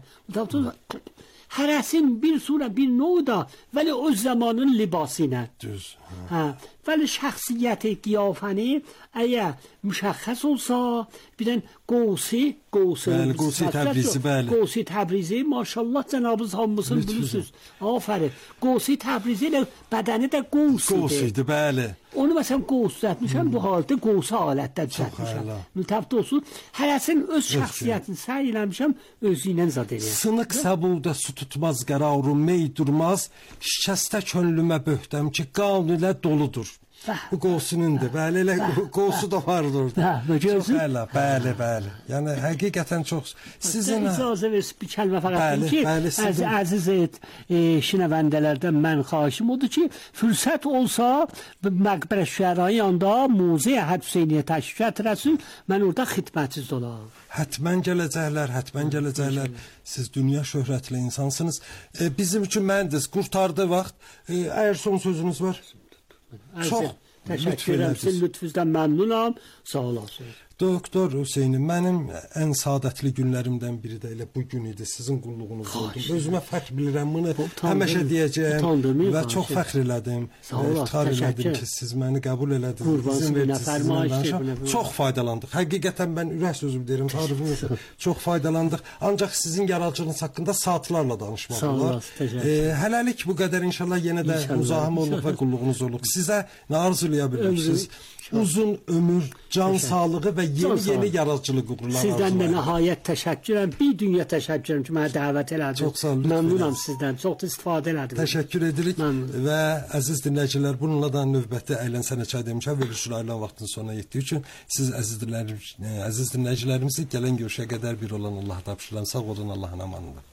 Hərəsin bir surə, bir növ da, vəli o zamanın libası ilə. Düz. Vəli şəxsiyyəti, qiyafəni, əgər müşəxəs olsa, birən Qovsi Təbrizi, bəli. Qovsi Təbrizi, maşallah cənabınız hamısını bilirsiniz. Afərin. Qovsi Təbrizi ilə bədəni də Qovsidir, bəli. Onu məsələn Qovsi düzəltmişəm, bu halda Qovsi alətdə düzəltmişəm. Mütəbdə olsun, hərəsin öz şəxsiyyətini səy eləmişəm, özü ilə zad eləyəm. Sınıq səbulda su tutmaz qərarım, mey durmaz, şikəstə könlümə böhtəm ki, qan ilə doludur. Bu qovsunundur. Bəli, elə qovsu da vardı orada. Çox əla, bəli. Yəni həqiqətən çox. Sizin icazə ver bir kəlmə fəqət ki, əziz şinəvəndələrdən mən xahişim odur ki, fürsət olsa məqbərə şüərayı yanında Muzeyə Əhəd Hüseyniyə təşrif gətirəsin, mən orada xidmətiniz olam. Həttəmən gələcəklər. Siz dünya şöhrətli insansınız. Bizim üçün məndiz, qurtardı vaxt. Əgər son sözünüz var. Çox təşəkkür edirəm. Sizin lütfünüzdən məmnunam. Sağ olasınız. Doktor Hüseynim, mənim ən saadətli günlərimdən biri də elə bu gün idi. Sizin qulluğunuz oldu. Özümə fəxr bilirəm, bunu həmişə deyəcəyəm və çox fəxr elədim. İftixar elədim ki, siz məni qəbul elədiniz. İzin verdiniz. Çox faydalandıq. Həqiqətən mən ürək sözüm deyirəm, tarifim yox. Çox faydalandıq. Ancaq sizin yaradıcılığınız haqqında saatlarla danışmaq olar. Hələlik bu qədər, inşallah yenə də müzahimə olub və qulluğunuz olub. Sizə nə arzulaya bilirsiniz? Uzun ömür, can sağlığı və yeni yaradıcılıq uğurları. Sizdən də nəhayət təşəkkürəm. Bir dünya təşəkkürəm ki, mənə dəvət elədiniz. Çox sağ olun. Məmnunam sizdən. Çox da istifadə elədim. Təşəkkür edirik və əziz dinləyicilər, bununla da növbəti Əylənsənə çay demişəm. Verilişin ayrılan vaxtın sonuna yetdiyi üçün siz əziz dinləyicilərimizi gələn görüşə qədər bir olan Allaha tapşırıram. Sağ olun, Allahın amanında.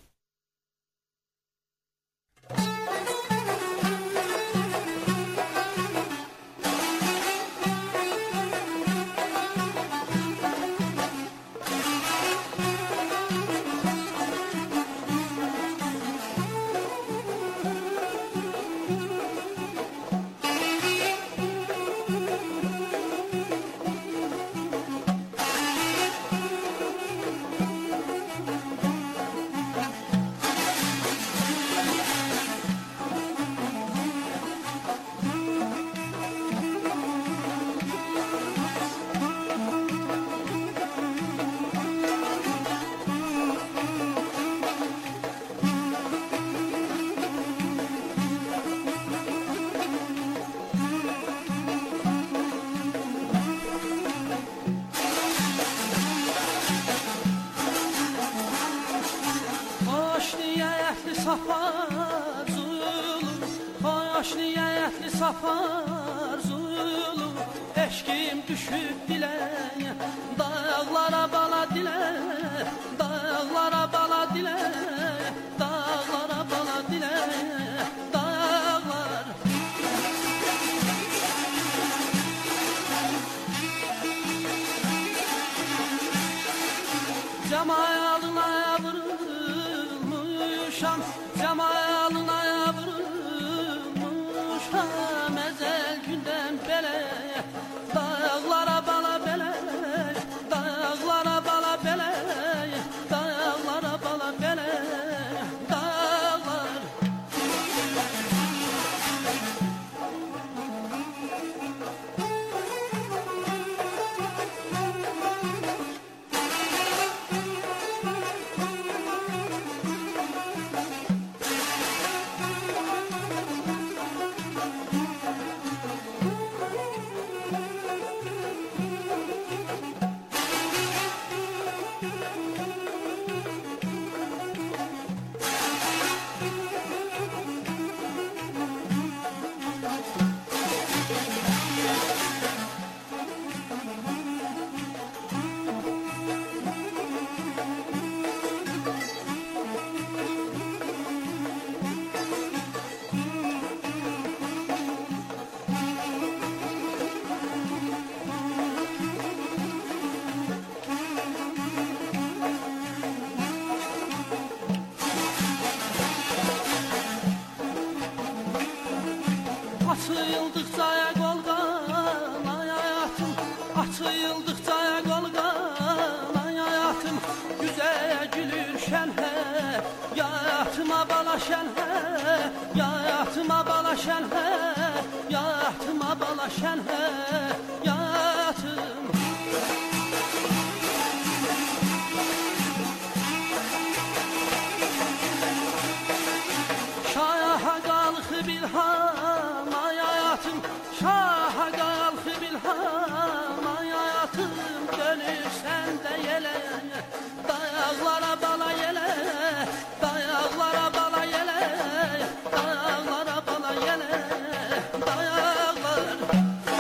Sapar zulu, eşkim düşüp dilə, dağlara bala dilə, dağlara bala dilə, dağlara bala dilə, dağlar. Cemalına vurulmuşam, cemalına vurulmuşam, ezel günden belə, dağlara bala belə, dağlara bala belə, dağlara bala belə, dağlar. Açıldıkça golgan hayatım, açıldıkça golgan hayatım, güzel gülür şenhe, yatıma bala şenhe, yatıma bala şenhe, yatıma bala şenhe, yatım. Şaha kalkı bilham hayatım, şaha kalkı bilham hayatım, dönürsen de yele, dağlara bala yele, dağlara bala yele, dağlara bala yele, dağlar.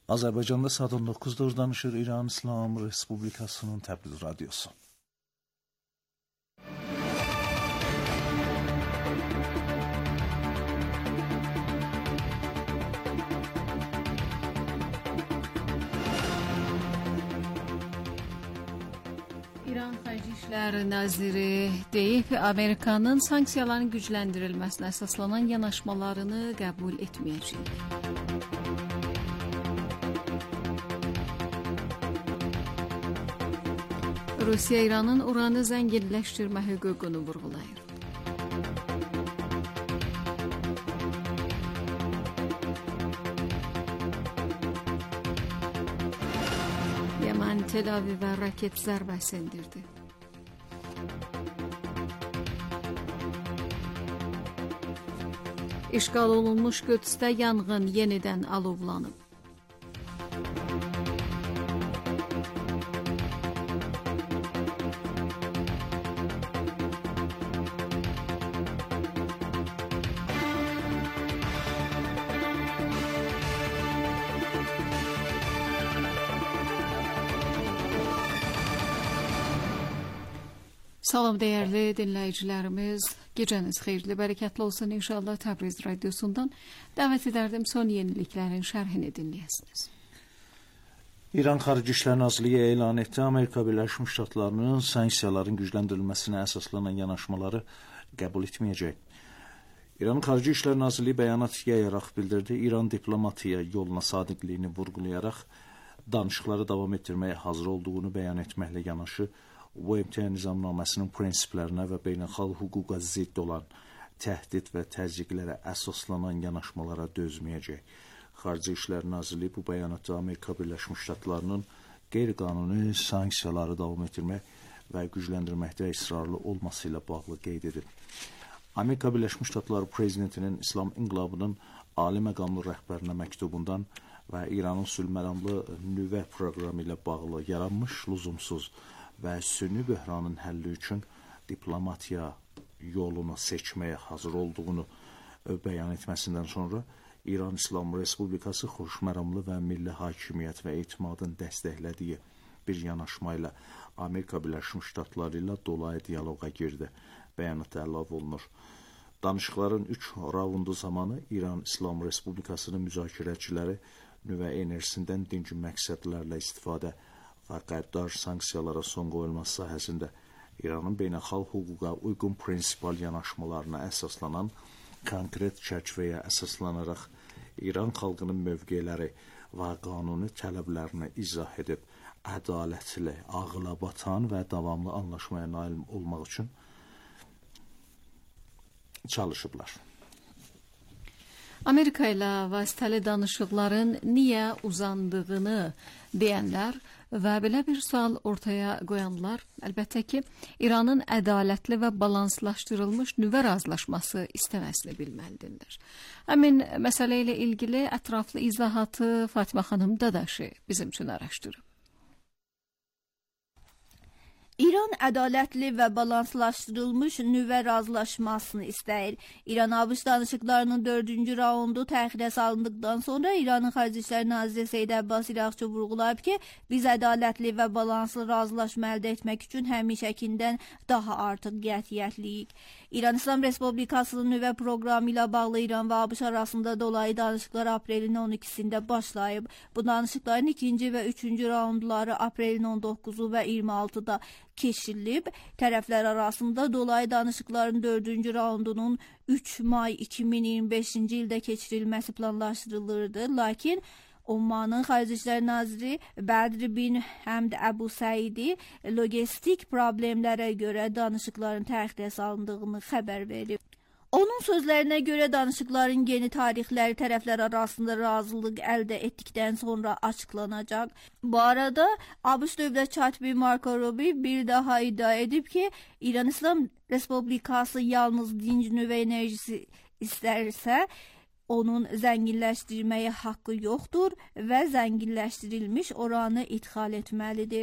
Azərbaycanda saat 19-da danışır İran İslam Respublikasının Təbriz radiosu. İran Xarici İşlər Naziri deyib, Amerikanın sanksiyaların gücləndirilməsinə əsaslanan yanaşmalarını qəbul etməyəcək. Rusiya İranın uranı zənginləşdirmə hüququnu vurğulayır. Yemen Tel Avivə raket zərbəsi endirdi. İşğal olunmuş Qüdsdə yanğın yenidən alovlanıb. Salam değerli dinleyicilerimiz, geceniz xeyirli, bərəkətli olsun inşallah. Təbriz radyosundan dəvət edərdim son yeniliklərin şərhini dinləyəsiniz. İran Xarici İşlər Nazirliyi elan etdi, Amerika Birləşmiş Ştatlarının sanksiyaların gücləndirilməsinə əsaslanan yanaşmaları qəbul etməyəcək. İran Xarici İşlər Nazirliyi bəyanat yayaraq bildirdi, İran diplomatiya yoluna sadiqliyini vurğulayaraq danışıqları davam etdirməyə hazır olduğunu bəyan etməklə yanaşı, UMT nizamnaməsinin prinsiplərinə və beynəlxalq hüquqa zidd olan təhdid və təzyiqlərə əsaslanan yanaşmalara dözməyəcək. Xarici İşlər Nazirliyi bu bəyanatda Amerika Birləşmiş Ştatlarının qeyri-qanuni sanksiyaları davam etdirmək və gücləndirməkdə israrlı olması ilə bağlı qeyd edib. Amerika Birləşmiş Ştatları Prezidentinin İslam İnqilabının ali məqamlı rəhbərinə məktubundan və İranın sülhməramlı nüvə proqramı ilə bağlı yaranmış lüzumsuz və süni böhranın həlli üçün diplomatiya yolunu seçməyə hazır olduğunu bəyan etməsindən sonra İran İslam Respublikası xoşməramlı və milli hakimiyyət və etimadın dəstəklədiyi bir yanaşma ilə Amerika Birləşmiş Ştatları ilə dolayı diyaloqa girdi. Bəyanatda əlavə olunur. Danışıqların 3 raundu zamanı İran İslam Respublikasının müzakirəçiləri nüvə enerjisindən dinci məqsədlərlə istifadə və qəddar sanksiyalara son qoyulması sahəsində İranın beynəlxalq hüquqa uyğun prinsipal yanaşmalarına əsaslanan konkret çərçivəyə əsaslanaraq İran xalqının mövqeləri və qanuni tələblərini izah edib, ədalətli, ağlabatan və davamlı anlaşmaya nail olmaq üçün çalışıblar. Amerika ilə vasitəli danışıqların niyə uzandığını deyənlər və belə bir sual ortaya qoyanlar, əlbəttə ki, İranın ədalətli və balanslaşdırılmış nüvə razılaşması istəməsini bilməlidirlər. Həmin məsələ ilə ilgili ətraflı izahatı Fatimə xanım Dadaşı bizim üçün araşdırıb. İran ədalətli və balanslaşdırılmış nüvə razılaşmasını istəyir. İran-ABŞ danışıqlarının 4-cü raundu təxirə salındıqdan sonra İranın Xarici İşlər Naziri Seyid Abbas İraqçı vurğulayıb ki, biz ədalətli və balanslı razılaşma əldə etmək üçün həmişəkindən daha artıq qətiyyətliyik. İran İslam Respublikasının nüvə proqramı ilə bağlı İran və ABŞ arasında dolayı danışıqlar aprelin 12-sində başlayıb. Bu danışıqların 2-ci və 3-cü raundları aprelin 19-u və 26-da keçirilib. Tərəflər arasında dolayı danışıqların 4-cü raundunun 3 may 2025-ci ildə keçirilməsi planlaşdırılırdı. Lakin Omanın Xarici İşlər Naziri Bədri bin Həmd Əbu Səidi logistik problemlərə görə danışıqların təxirə salındığını xəbər verib. Onun sözlərinə görə danışıqların yeni tarixləri tərəflər arasında razılıq əldə etdikdən sonra açıqlanacaq. Bu arada ABŞ dövlət katibi Marco Rubio bir daha iddia edib ki, İran İslam Respublikası yalnız dinc nüvə enerjisi istərsə, onun zənginləşdirməyə haqqı yoxdur və zənginləşdirilmiş uranı idxal etməlidir.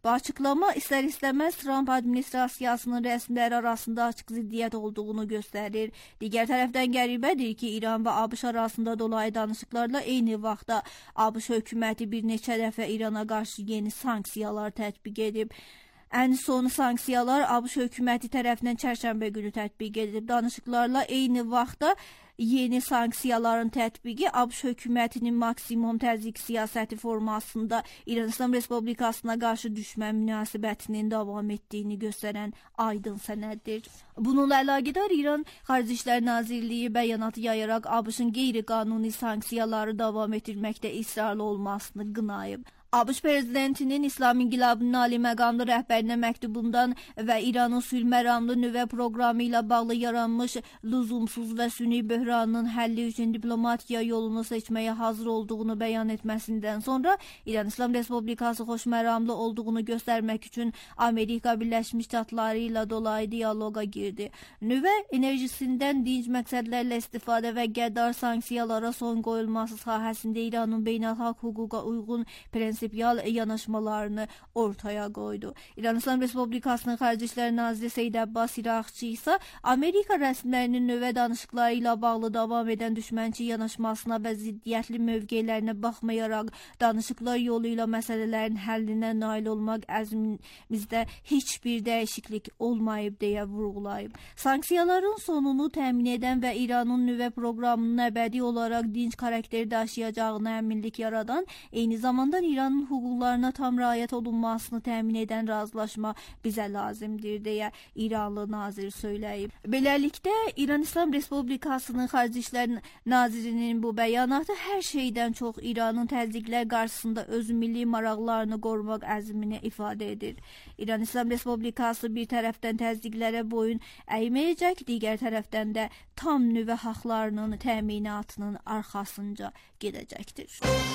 Bu açıklama istər-istəməz Trump administrasiyasının rəsmiləri arasında açıq ziddiyyət olduğunu göstərir. Digər tərəfdən qəribədir ki, İran və ABŞ arasında dolayı danışıqlarla eyni vaxtda ABŞ hökuməti bir neçə dəfə İrana qarşı yeni sanksiyalar tətbiq edib. Ən son sanksiyalar ABŞ hökuməti tərəfindən çərşənbə günü tətbiq edilib. Danışıqlarla eyni vaxtda yeni sanksiyaların tətbiqi ABŞ hökumətinin maksimum təzyiq siyasəti formasında İran İslam Respublikasına qarşı düşmən münasibətinin davam etdiyini göstərən aydın sənəddir. Bununla əlaqədar İran Xarici İşlər Nazirliyi bəyanat yayaraq ABŞ-ın qeyri-qanuni sanksiyaları davam etdirməkdə israrlı olmasını qınayıb. ABŞ prezidentinin İslam İnqilabının ali məqamlı rəhbərinə məktubundan və İranın sülh məramlı nüvə proqramı ilə bağlı yaranmış lüzumsuz və süni böhranının həlli üçün diplomatiya yolunu seçməyə hazır olduğunu bəyan etməsindən sonra İran İslam Respublikası xoşməramlı olduğunu göstərmək üçün Amerika Birləşmiş Ştatları ilə dolayı diyaloqa girdi. Nüvə enerjisindən dinc məqsədlərlə istifadə və qəddar sanksiyalara son qoyulması sahəsində İranın beynəlxalq hüquqa uyğun prinsipial yanaşmalarını ortaya qoydu. İran İslam Respublikasının Xarici İşlər Naziri Seyyid Abbas İraqçı isə Amerika rəsmilərinin nüvə danışıqları ilə bağlı davam edən düşmənçi yanaşmasına və ziddiyyətli mövqelərinə baxmayaraq danışıqlar yolu ilə məsələlərin həllinə nail olmaq əzmimizdə heç bir dəyişiklik olmayıb deyə vurğulayıb. Sanksiyaların sonunu təmin edən və İranın nüvə proqramının əbədi olaraq dinc xarakter daşıyacağına əminlik yaradan, eyni zamanda İranın hüquqlarına tam riayət olunmasını təmin edən razılaşma bizə lazımdır deyə İranlı nazir söyləyib. Beləliklə, İran İslam Respublikasının Xarici İşlər Nazirinin bu bəyanatı hər şeydən çox İranın təzyiqlər qarşısında öz milli maraqlarını qorumaq əzmini ifadə edir. İran İslam Respublikası bir tərəfdən təzyiqlərə boyun əyməyəcək, digər tərəfdən də tam nüvə haqlarının təminatının arxasınca gedəcəkdir.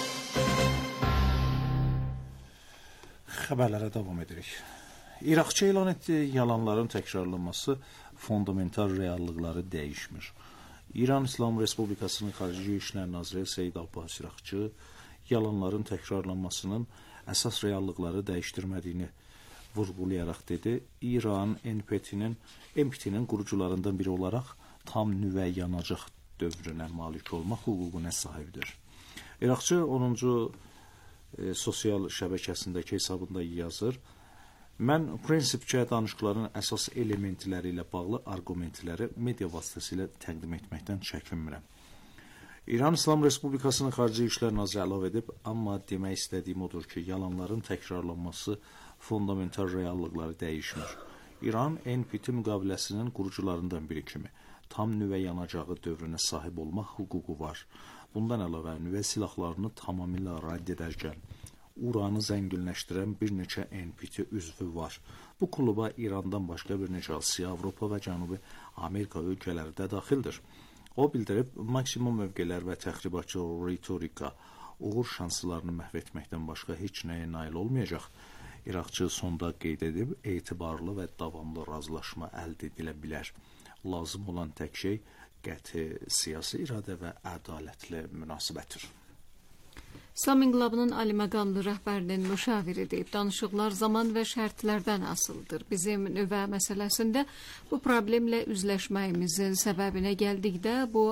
Xəbərlərə davam edirik. İraqçı elan etdi, yalanların təkrarlanması fundamental reallıqları dəyişmir. İran İslam Respublikasının Xarici İşlər Naziri Seyyid Abbas İraqçı yalanların təkrarlanmasının əsas reallıqları dəyişdirmədiyini vurğulayaraq dedi. İran NPT-nin qurucularından biri olaraq tam nüvə yanacaq dövrünə malik olmaq hüququna sahibdir. İraqçı 10-cu sosial şəbəkəsindəki hesabında yazır. Mən prinsipcə danışıqların əsas elementləri ilə bağlı arqumentləri media vasitəsilə təqdim etməkdən çəkinmirəm. İran İslam Respublikasının Xarici İşlər Naziri əlavə edib, amma demək istədiyim odur ki, yalanların təkrarlanması fundamental reallıqları dəyişmir. İran NPT müqaviləsinin qurucularından biri kimi tam nüvə yanacağı dövrünə sahib olmaq hüququ var. Bundan əlavə nüvə silahlarını tamamilə rədd edərkən uranı zənginləşdirən bir neçə NPT üzvü var. Bu kluba İrandan başqa bir neçə Asiya, Avropa və Cənubi Amerika ölkələri də daxildir. O bildirib, maksimum mövqelər və təxribatçı ritorika uğur şanslarını məhv etməkdən başqa heç nəyə nail olmayacaq. İraqçı sonda qeyd edib, etibarlı və davamlı razılaşma əldə edilə bilər. Lazım olan tək şey qəti siyasi iradə və ədalətli münasibətdir. İslam İnqilabının ali məqamlı rəhbərinin müşaviri deyib, danışıqlar zaman və şərtlərdən asılıdır. Bizim nüvə məsələsində bu problemlə üzləşməyimizin səbəbinə gəldikdə bu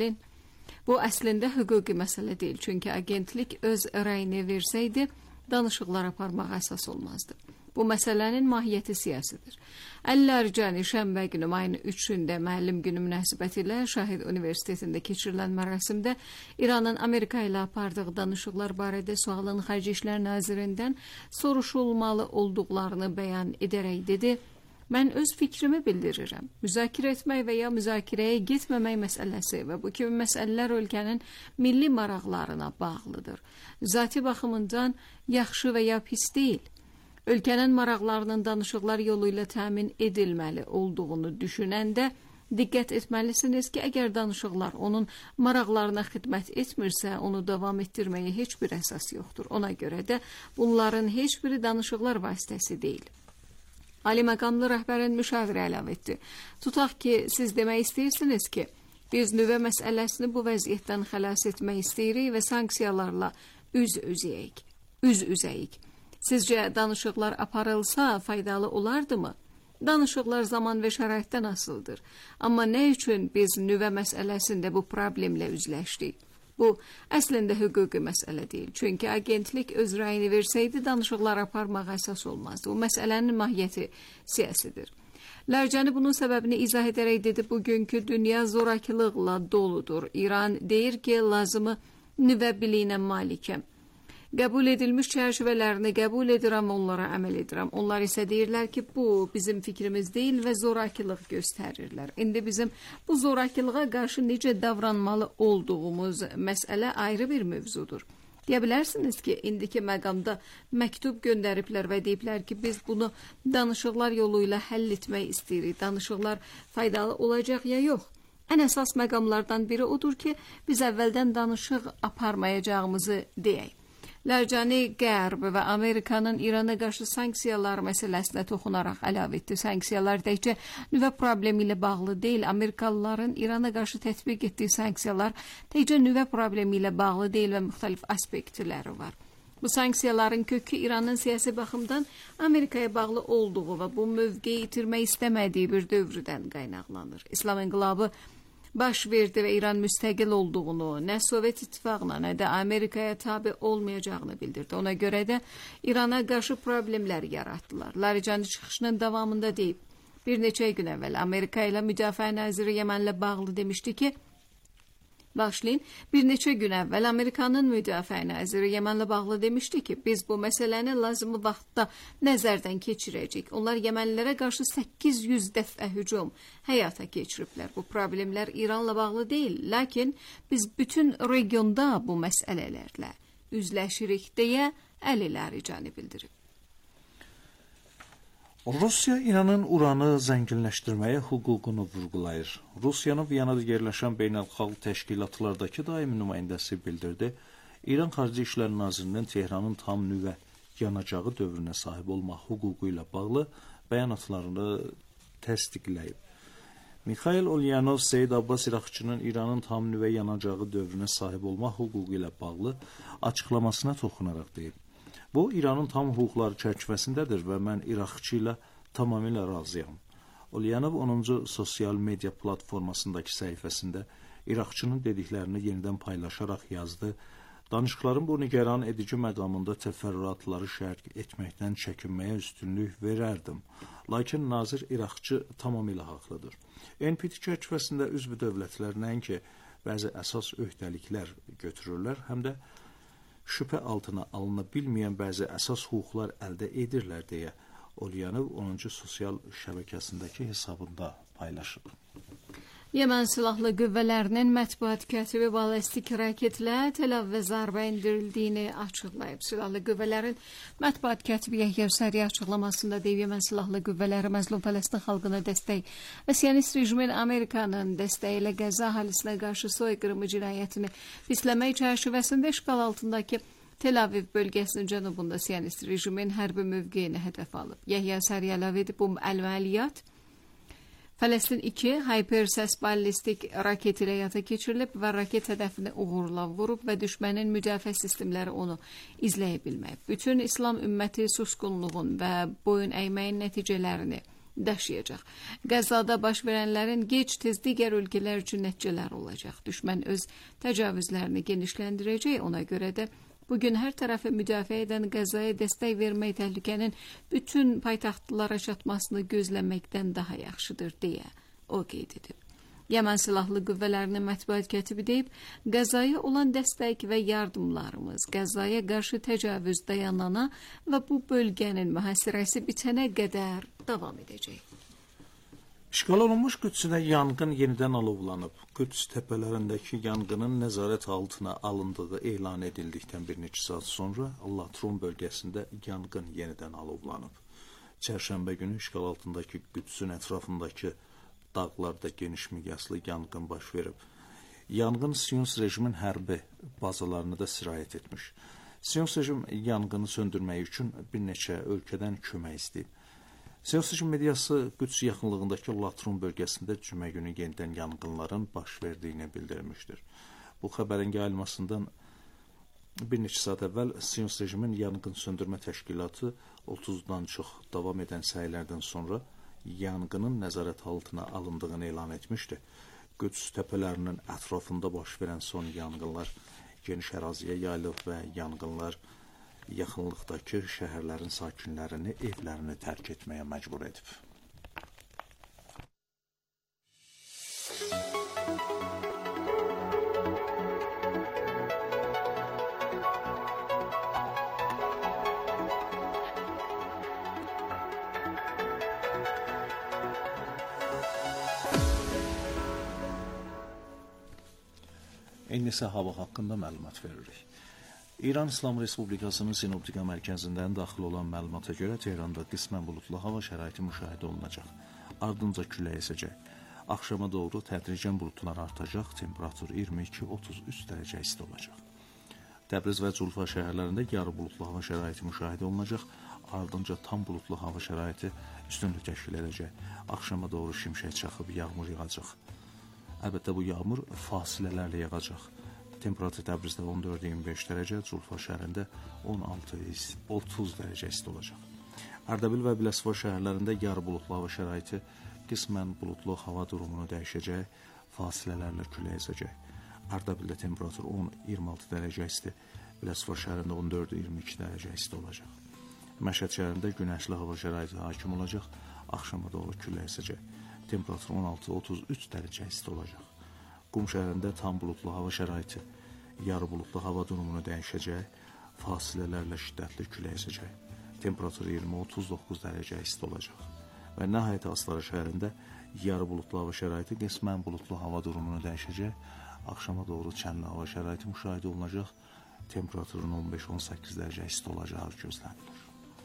əslində hüquqi məsələ deyil. Çünki agentlik öz rəyini versəydi, danışıqlar aparmaq əsas olmazdı. Bu məsələnin mahiyyəti siyasidir. Əllərcəni şənbə günü mayın 3-də müəllim günü münasibəti ilə Şahid Universitetində keçirilən mərasimdə İranın Amerika ilə apardığı danışıqlar barədə sualın Xarici İşlər Nazirindən soruşulmalı olduqlarını bəyan edərək dedi, mən öz fikrimi bildirirəm. Müzakirə etmək və ya müzakirəyə getməmək məsələsi və bu kimi məsələlər ölkənin milli maraqlarına bağlıdır. Zati baxımından yaxşı və ya pis deyil. Ölkənin maraqlarının danışıqlar yolu ilə təmin edilməli olduğunu düşünəndə diqqət etməlisiniz ki, əgər danışıqlar onun maraqlarına xidmət etmirsə, onu davam etdirməyə heç bir əsas yoxdur. Ona görə də bunların heç biri danışıqlar vasitəsi deyil. Ali məqamlı rəhbərin müşaviri əlavə etdi. Tutaq ki, siz demək istəyirsiniz ki, biz nüvə məsələsini bu vəziyyətdən xilas etmək istəyirik və sanksiyalarla üz üzəyik. Sizcə danışıqlar aparılsa faydalı olardımı? Danışıqlar zaman və şəraitdən asılıdır. Amma nə üçün biz nüvə məsələsində bu problemlə üzləşdik? Bu əslində hüquqi məsələ deyil. Çünki agentlik öz rəyini versəydi danışıqlar aparmaq əsas olmazdı. Bu məsələnin mahiyyəti siyasidir. Lərcəni bunun səbəbini izah edərək dedi, bugünkü dünya zorakılıqla doludur. İran deyir ki, lazımı nüvə biliyinə malikəm. Qəbul edilmiş çərçivələrini qəbul edirəm, onlara əməl edirəm. Onlar isə deyirlər ki, bu bizim fikrimiz deyil və zorakılıq göstərirlər. İndi bizim bu zorakılığa qarşı necə davranmalı olduğumuz məsələ ayrı bir mövzudur. Deyə bilərsiniz ki, indiki məqamda məktub göndəriblər və deyiblər ki, biz bunu danışıqlar yolu ilə həll etmək istəyirik. Danışıqlar faydalı olacaq ya yox. Ən əsas məqamlardan biri odur ki, biz əvvəldən danışıq aparmayacağımızı deyək. Lərcəni Qərb və Amerikanın İrana qarşı sanksiyalar məsələsinə toxunaraq əlavə etdi. Sanksiyalar təkcə nüvə problemi ilə bağlı deyil. Amerikalıların İrana qarşı tətbiq etdiyi sanksiyalar təkcə nüvə problemi ilə bağlı deyil və müxtəlif aspektləri var. Bu sanksiyaların kökü İranın siyasi baxımdan Amerikaya bağlı olduğu və bu mövqeyi itirmək istəmədiyi bir dövrdən qaynaqlanır. İslam inqilabı baş verdi və İran müstəqil olduğunu, nə Sovet İttifaqına, nə də Amerikaya tabi olmayacağını bildirdi. Ona görə də İrana qarşı problemlər yaratdılar. Larijani çıxışının davamında deyib, bir neçə gün əvvəl Amerika ilə Müdafiə naziri Yəmənlə bağlı demişdi ki, bir neçə gün əvvəl Amerikanın Müdafiə naziri Yəmənlə bağlı demişdi ki, biz bu məsələni lazımi vaxtda nəzərdən keçirəcəyik. Onlar Yəmənlilərə qarşı 800 dəfə hücum həyata keçiriblər. Bu problemlər İranla bağlı deyil, lakin biz bütün regionda bu məsələlərlə üzləşirik deyə Əli Larijani bildirib. Rusiya İranın uranı zənginləşdirməyə hüququnu vurğulayır. Rusiyanın Viyanada yerləşən beynəlxalq təşkilatlardakı daimi nümayəndəsi bildirdi, İran Xarici İşlər Nazirinin Tehranın tam nüvə yanacağı dövrünə sahib olmaq hüququ ilə bağlı bəyanatlarını təsdiqləyib. Mikhail Ulyanov Seyid Abbas İraqçının İranın tam nüvə yanacağı dövrünə sahib olmaq hüququ ilə bağlı açıqlamasına toxunaraq deyib. Bu, İranın tam hüquqları çərçivəsindədir və mən İraqçı ilə tamamilə razıyam. Ulyanov 10-cu sosial media platformasındakı səhifəsində İraqçının dediklərini yenidən paylaşaraq yazdı. Danışıqların bu nigaran edici məqamında təfərrüatları şərh etməkdən çəkinməyə üstünlük verərdim. Lakin nazir İraqçı tamamilə haqlıdır. NPT çərçivəsində üzv dövlətlər nəinki bəzi əsas öhdəliklər götürürlər, həm də şübhə altına alına bilməyən bəzi əsas hüquqlar əldə edirlər deyə Ulyanov 10-cu sosial şəbəkəsindəki hesabında paylaşıb. Yəmən Silahlı Qüvvələrinin mətbuat katibi ballistik raketlə Tel-Avivə zərbə endirildiyini açıqlayıb. Silahlı Qüvvələrin mətbuat katibi Yəhya Səriyə açıqlamasında deyib, Yəmən Silahlı Qüvvələri məzlum Fələstin xalqına dəstək və Siyonist rejimin Amerikanın dəstəyi ilə Qəzza əhalisinə qarşı soyqırımı cinayətini pisləmək çərçivəsində işğal altındakı Tel-Aviv bölgəsinin cənubunda Siyonist rejimin hərbi mövqeyini hədəf alıb. Yəhya Səriyə əlavə edib, bu əməliyyat Fələstin 2 hypersəs ballistik raket ilə həyata keçirilib və raket hədəfini uğurla vurub və düşmənin müdafiə sistemləri onu izləyə bilməyib. Bütün İslam ümməti susqunluğun və boyun əyməyin nəticələrini daşıyacaq. Qəzzada baş verənlərin gec-tez digər ölkələr üçün nəticələr olacaq. Düşmən öz təcavüzlərini genişləndirəcək, ona görə də bugün hər tərəfi müdafiə edən Qəzzaya dəstək vermək təhlükənin bütün paytaxtlara çatmasını gözləməkdən daha yaxşıdır deyə o qeyd edib. Yəmən Silahlı Qüvvələrinin mətbuat katibi deyib, Qəzzaya olan dəstək və yardımlarımız Qəzzaya qarşı təcavüz dayanana və bu bölgənin mühasirəsi bitənə qədər davam edəcək. İşğal olunmuş Qüdsdə yanğın yenidən alovlanıb. Qüds təpələrindəki yanğının nəzarət altına alındığı elan edildikdən bir neçə saat sonra Latron bölgəsində yanğın yenidən alovlanıb. Çərşənbə günü işğal altındakı Qüdsün ətrafındakı dağlarda geniş miqyaslı yanğın baş verib. Yanğın Siyonist rejimin hərbi bazalarını da sirayət etmiş. Siyonist rejim yanğını söndürmək üçün bir neçə ölkədən kömək istəyib. Siyonist rejim mediası Qüds yaxınlığındakı Latron bölgəsində cümə günü yenidən yanğınların baş verdiyini bildirmişdir. Bu xəbərin yayılmasından Bir neçə saat əvvəl Siyonist rejimin yanğın söndürmə təşkilatı 30-dan çox davam edən səylərdən sonra yanğının nəzarət altına alındığını elan etmişdi. Qüds təpələrinin ətrafında baş verən son yanğınlar geniş əraziyə yayılıb və yanğınlar yaxınlıqdakı şəhərlərin sakinlərini evlərini tərk etməyə məcbur edib. İndi isə hava haqqında məlumat veririk. İran İslam Respublikasının Sinoptika mərkəzindən daxil olan məlumata görə Tehranda qismən buludlu hava şəraiti müşahidə olunacaq. Ardınca külək əsəcək. Axşama doğru tədricən buludlar artacaq, temperatur 22-33 dərəcə isti olacaq. Təbriz və Culfa şəhərlərində yarı buludlu hava şəraiti müşahidə olunacaq. Ardınca tam buludlu hava şəraiti üstünlük təşkil edəcək. Axşama doğru şimşək çaxıb yağmur yağacaq. Əlbəttə bu yağmur fasilələrlə yağacaq. Temperatur Təbrizdə 14-25 dərəcə, Culfa şəhərində 16-30 dərəcə isti olacaq. Ərdəbil və Biləsuvar şəhərlərində yarı buludlu hava şəraiti, qismən buludlu hava durumunu dəyişəcək, fasilələrlə külək əsəcək. Ərdəbildə temperatur 10-26 dərəcə isti, Biləsuvar şəhərində 14-22 dərəcə isti olacaq. Məşhəd şəhərində günəşli hava şəraiti hakim olacaq, axşama doğru külək əsəcək. Temperatur 16-33 dərəcə isti olacaq. Qum şəhərində tam buludlu hava şəraiti, yarı buludlu hava durumunu dəyişəcək, fasilələrlə şiddətli külək əsəcək. Temperatur 20-39 dərəcə isti olacaq. Və nəhayət Astara şəhərində yarı buludlu hava şəraiti, qismən buludlu hava durumunu dəyişəcək, axşama doğru çənli hava şəraiti müşahidə olunacaq, temperaturun 15-18 dərəcə isti olacağı gözlənilir.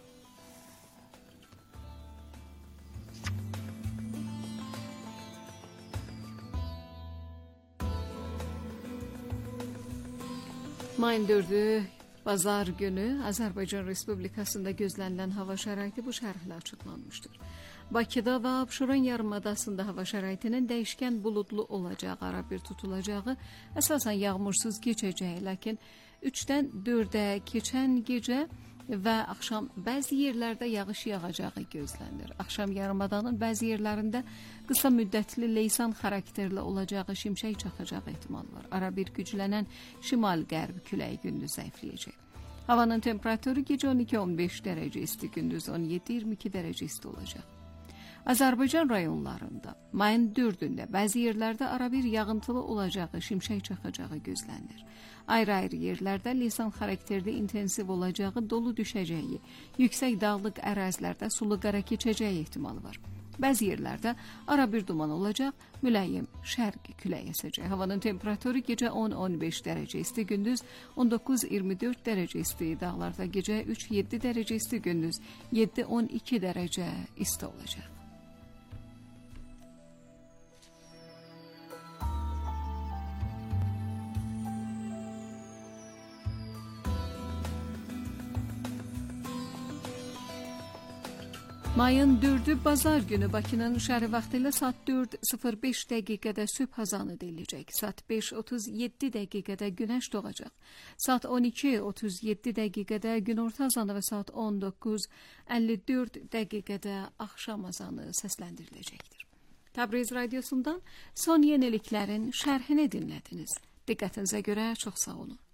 Mayın 4-ü Bazar günü Azərbaycan Respublikasında gözlənilən hava şəraiti bu şərhlə açıqlanmışdır. Bakıda və Abşeron yarımadasında hava şəraitinin dəyişkən buludlu olacağı, arabir tutulacağı, əsasən yağmursuz keçəcəyi, lakin 3-dən 4-ə keçən gecə və axşam bəzi yerlərdə yağış yağacağı gözlənilir. Axşam yarımadanın bəzi yerlərində qısa müddətli leysan xarakterli olacağı, şimşək çaxacağı ehtimal var. Arabir güclənən şimal-qərb küləyi gündüz zəifləyəcək. Havanın temperaturu gecə 12-15 dərəcə isti, gündüz 17-22 dərəcə isti olacaq. Azərbaycan rayonlarında mayın 4-ündə bəzi yerlərdə arabir yağıntılı olacağı, şimşək çaxacağı gözlənilir. Ayrı-ayrı yerlərdə leysan xarakterli intensiv olacağı, dolu düşəcəyi, yüksək dağlıq ərazilərdə sulu qara keçəcəyi ehtimalı var. Bəzi yerlərdə arabir duman olacaq, müləyyim şərqi külək əsəcək. Havanın temperaturu gecə 10-15 dərəcə isti, gündüz 19-24 dərəcə isti, dağlarda gecə 3-7 dərəcə isti, gündüz 7-12 dərəcə isti olacaq. Mayın 4-ü Bazar günü Bakının şəhəri vaxtı ilə saat 4:05 dəqiqədə sübh azanı deyiləcək. Saat 5:37 dəqiqədə günəş doğacaq. Saat 12:37 dəqiqədə günorta azanı və saat 19:54 dəqiqədə axşam azanı səsləndiriləcəkdir. Təbriz radiosundan son yeniliklərin şərhini dinlədiniz. Diqqətinizə görə çox sağ olun.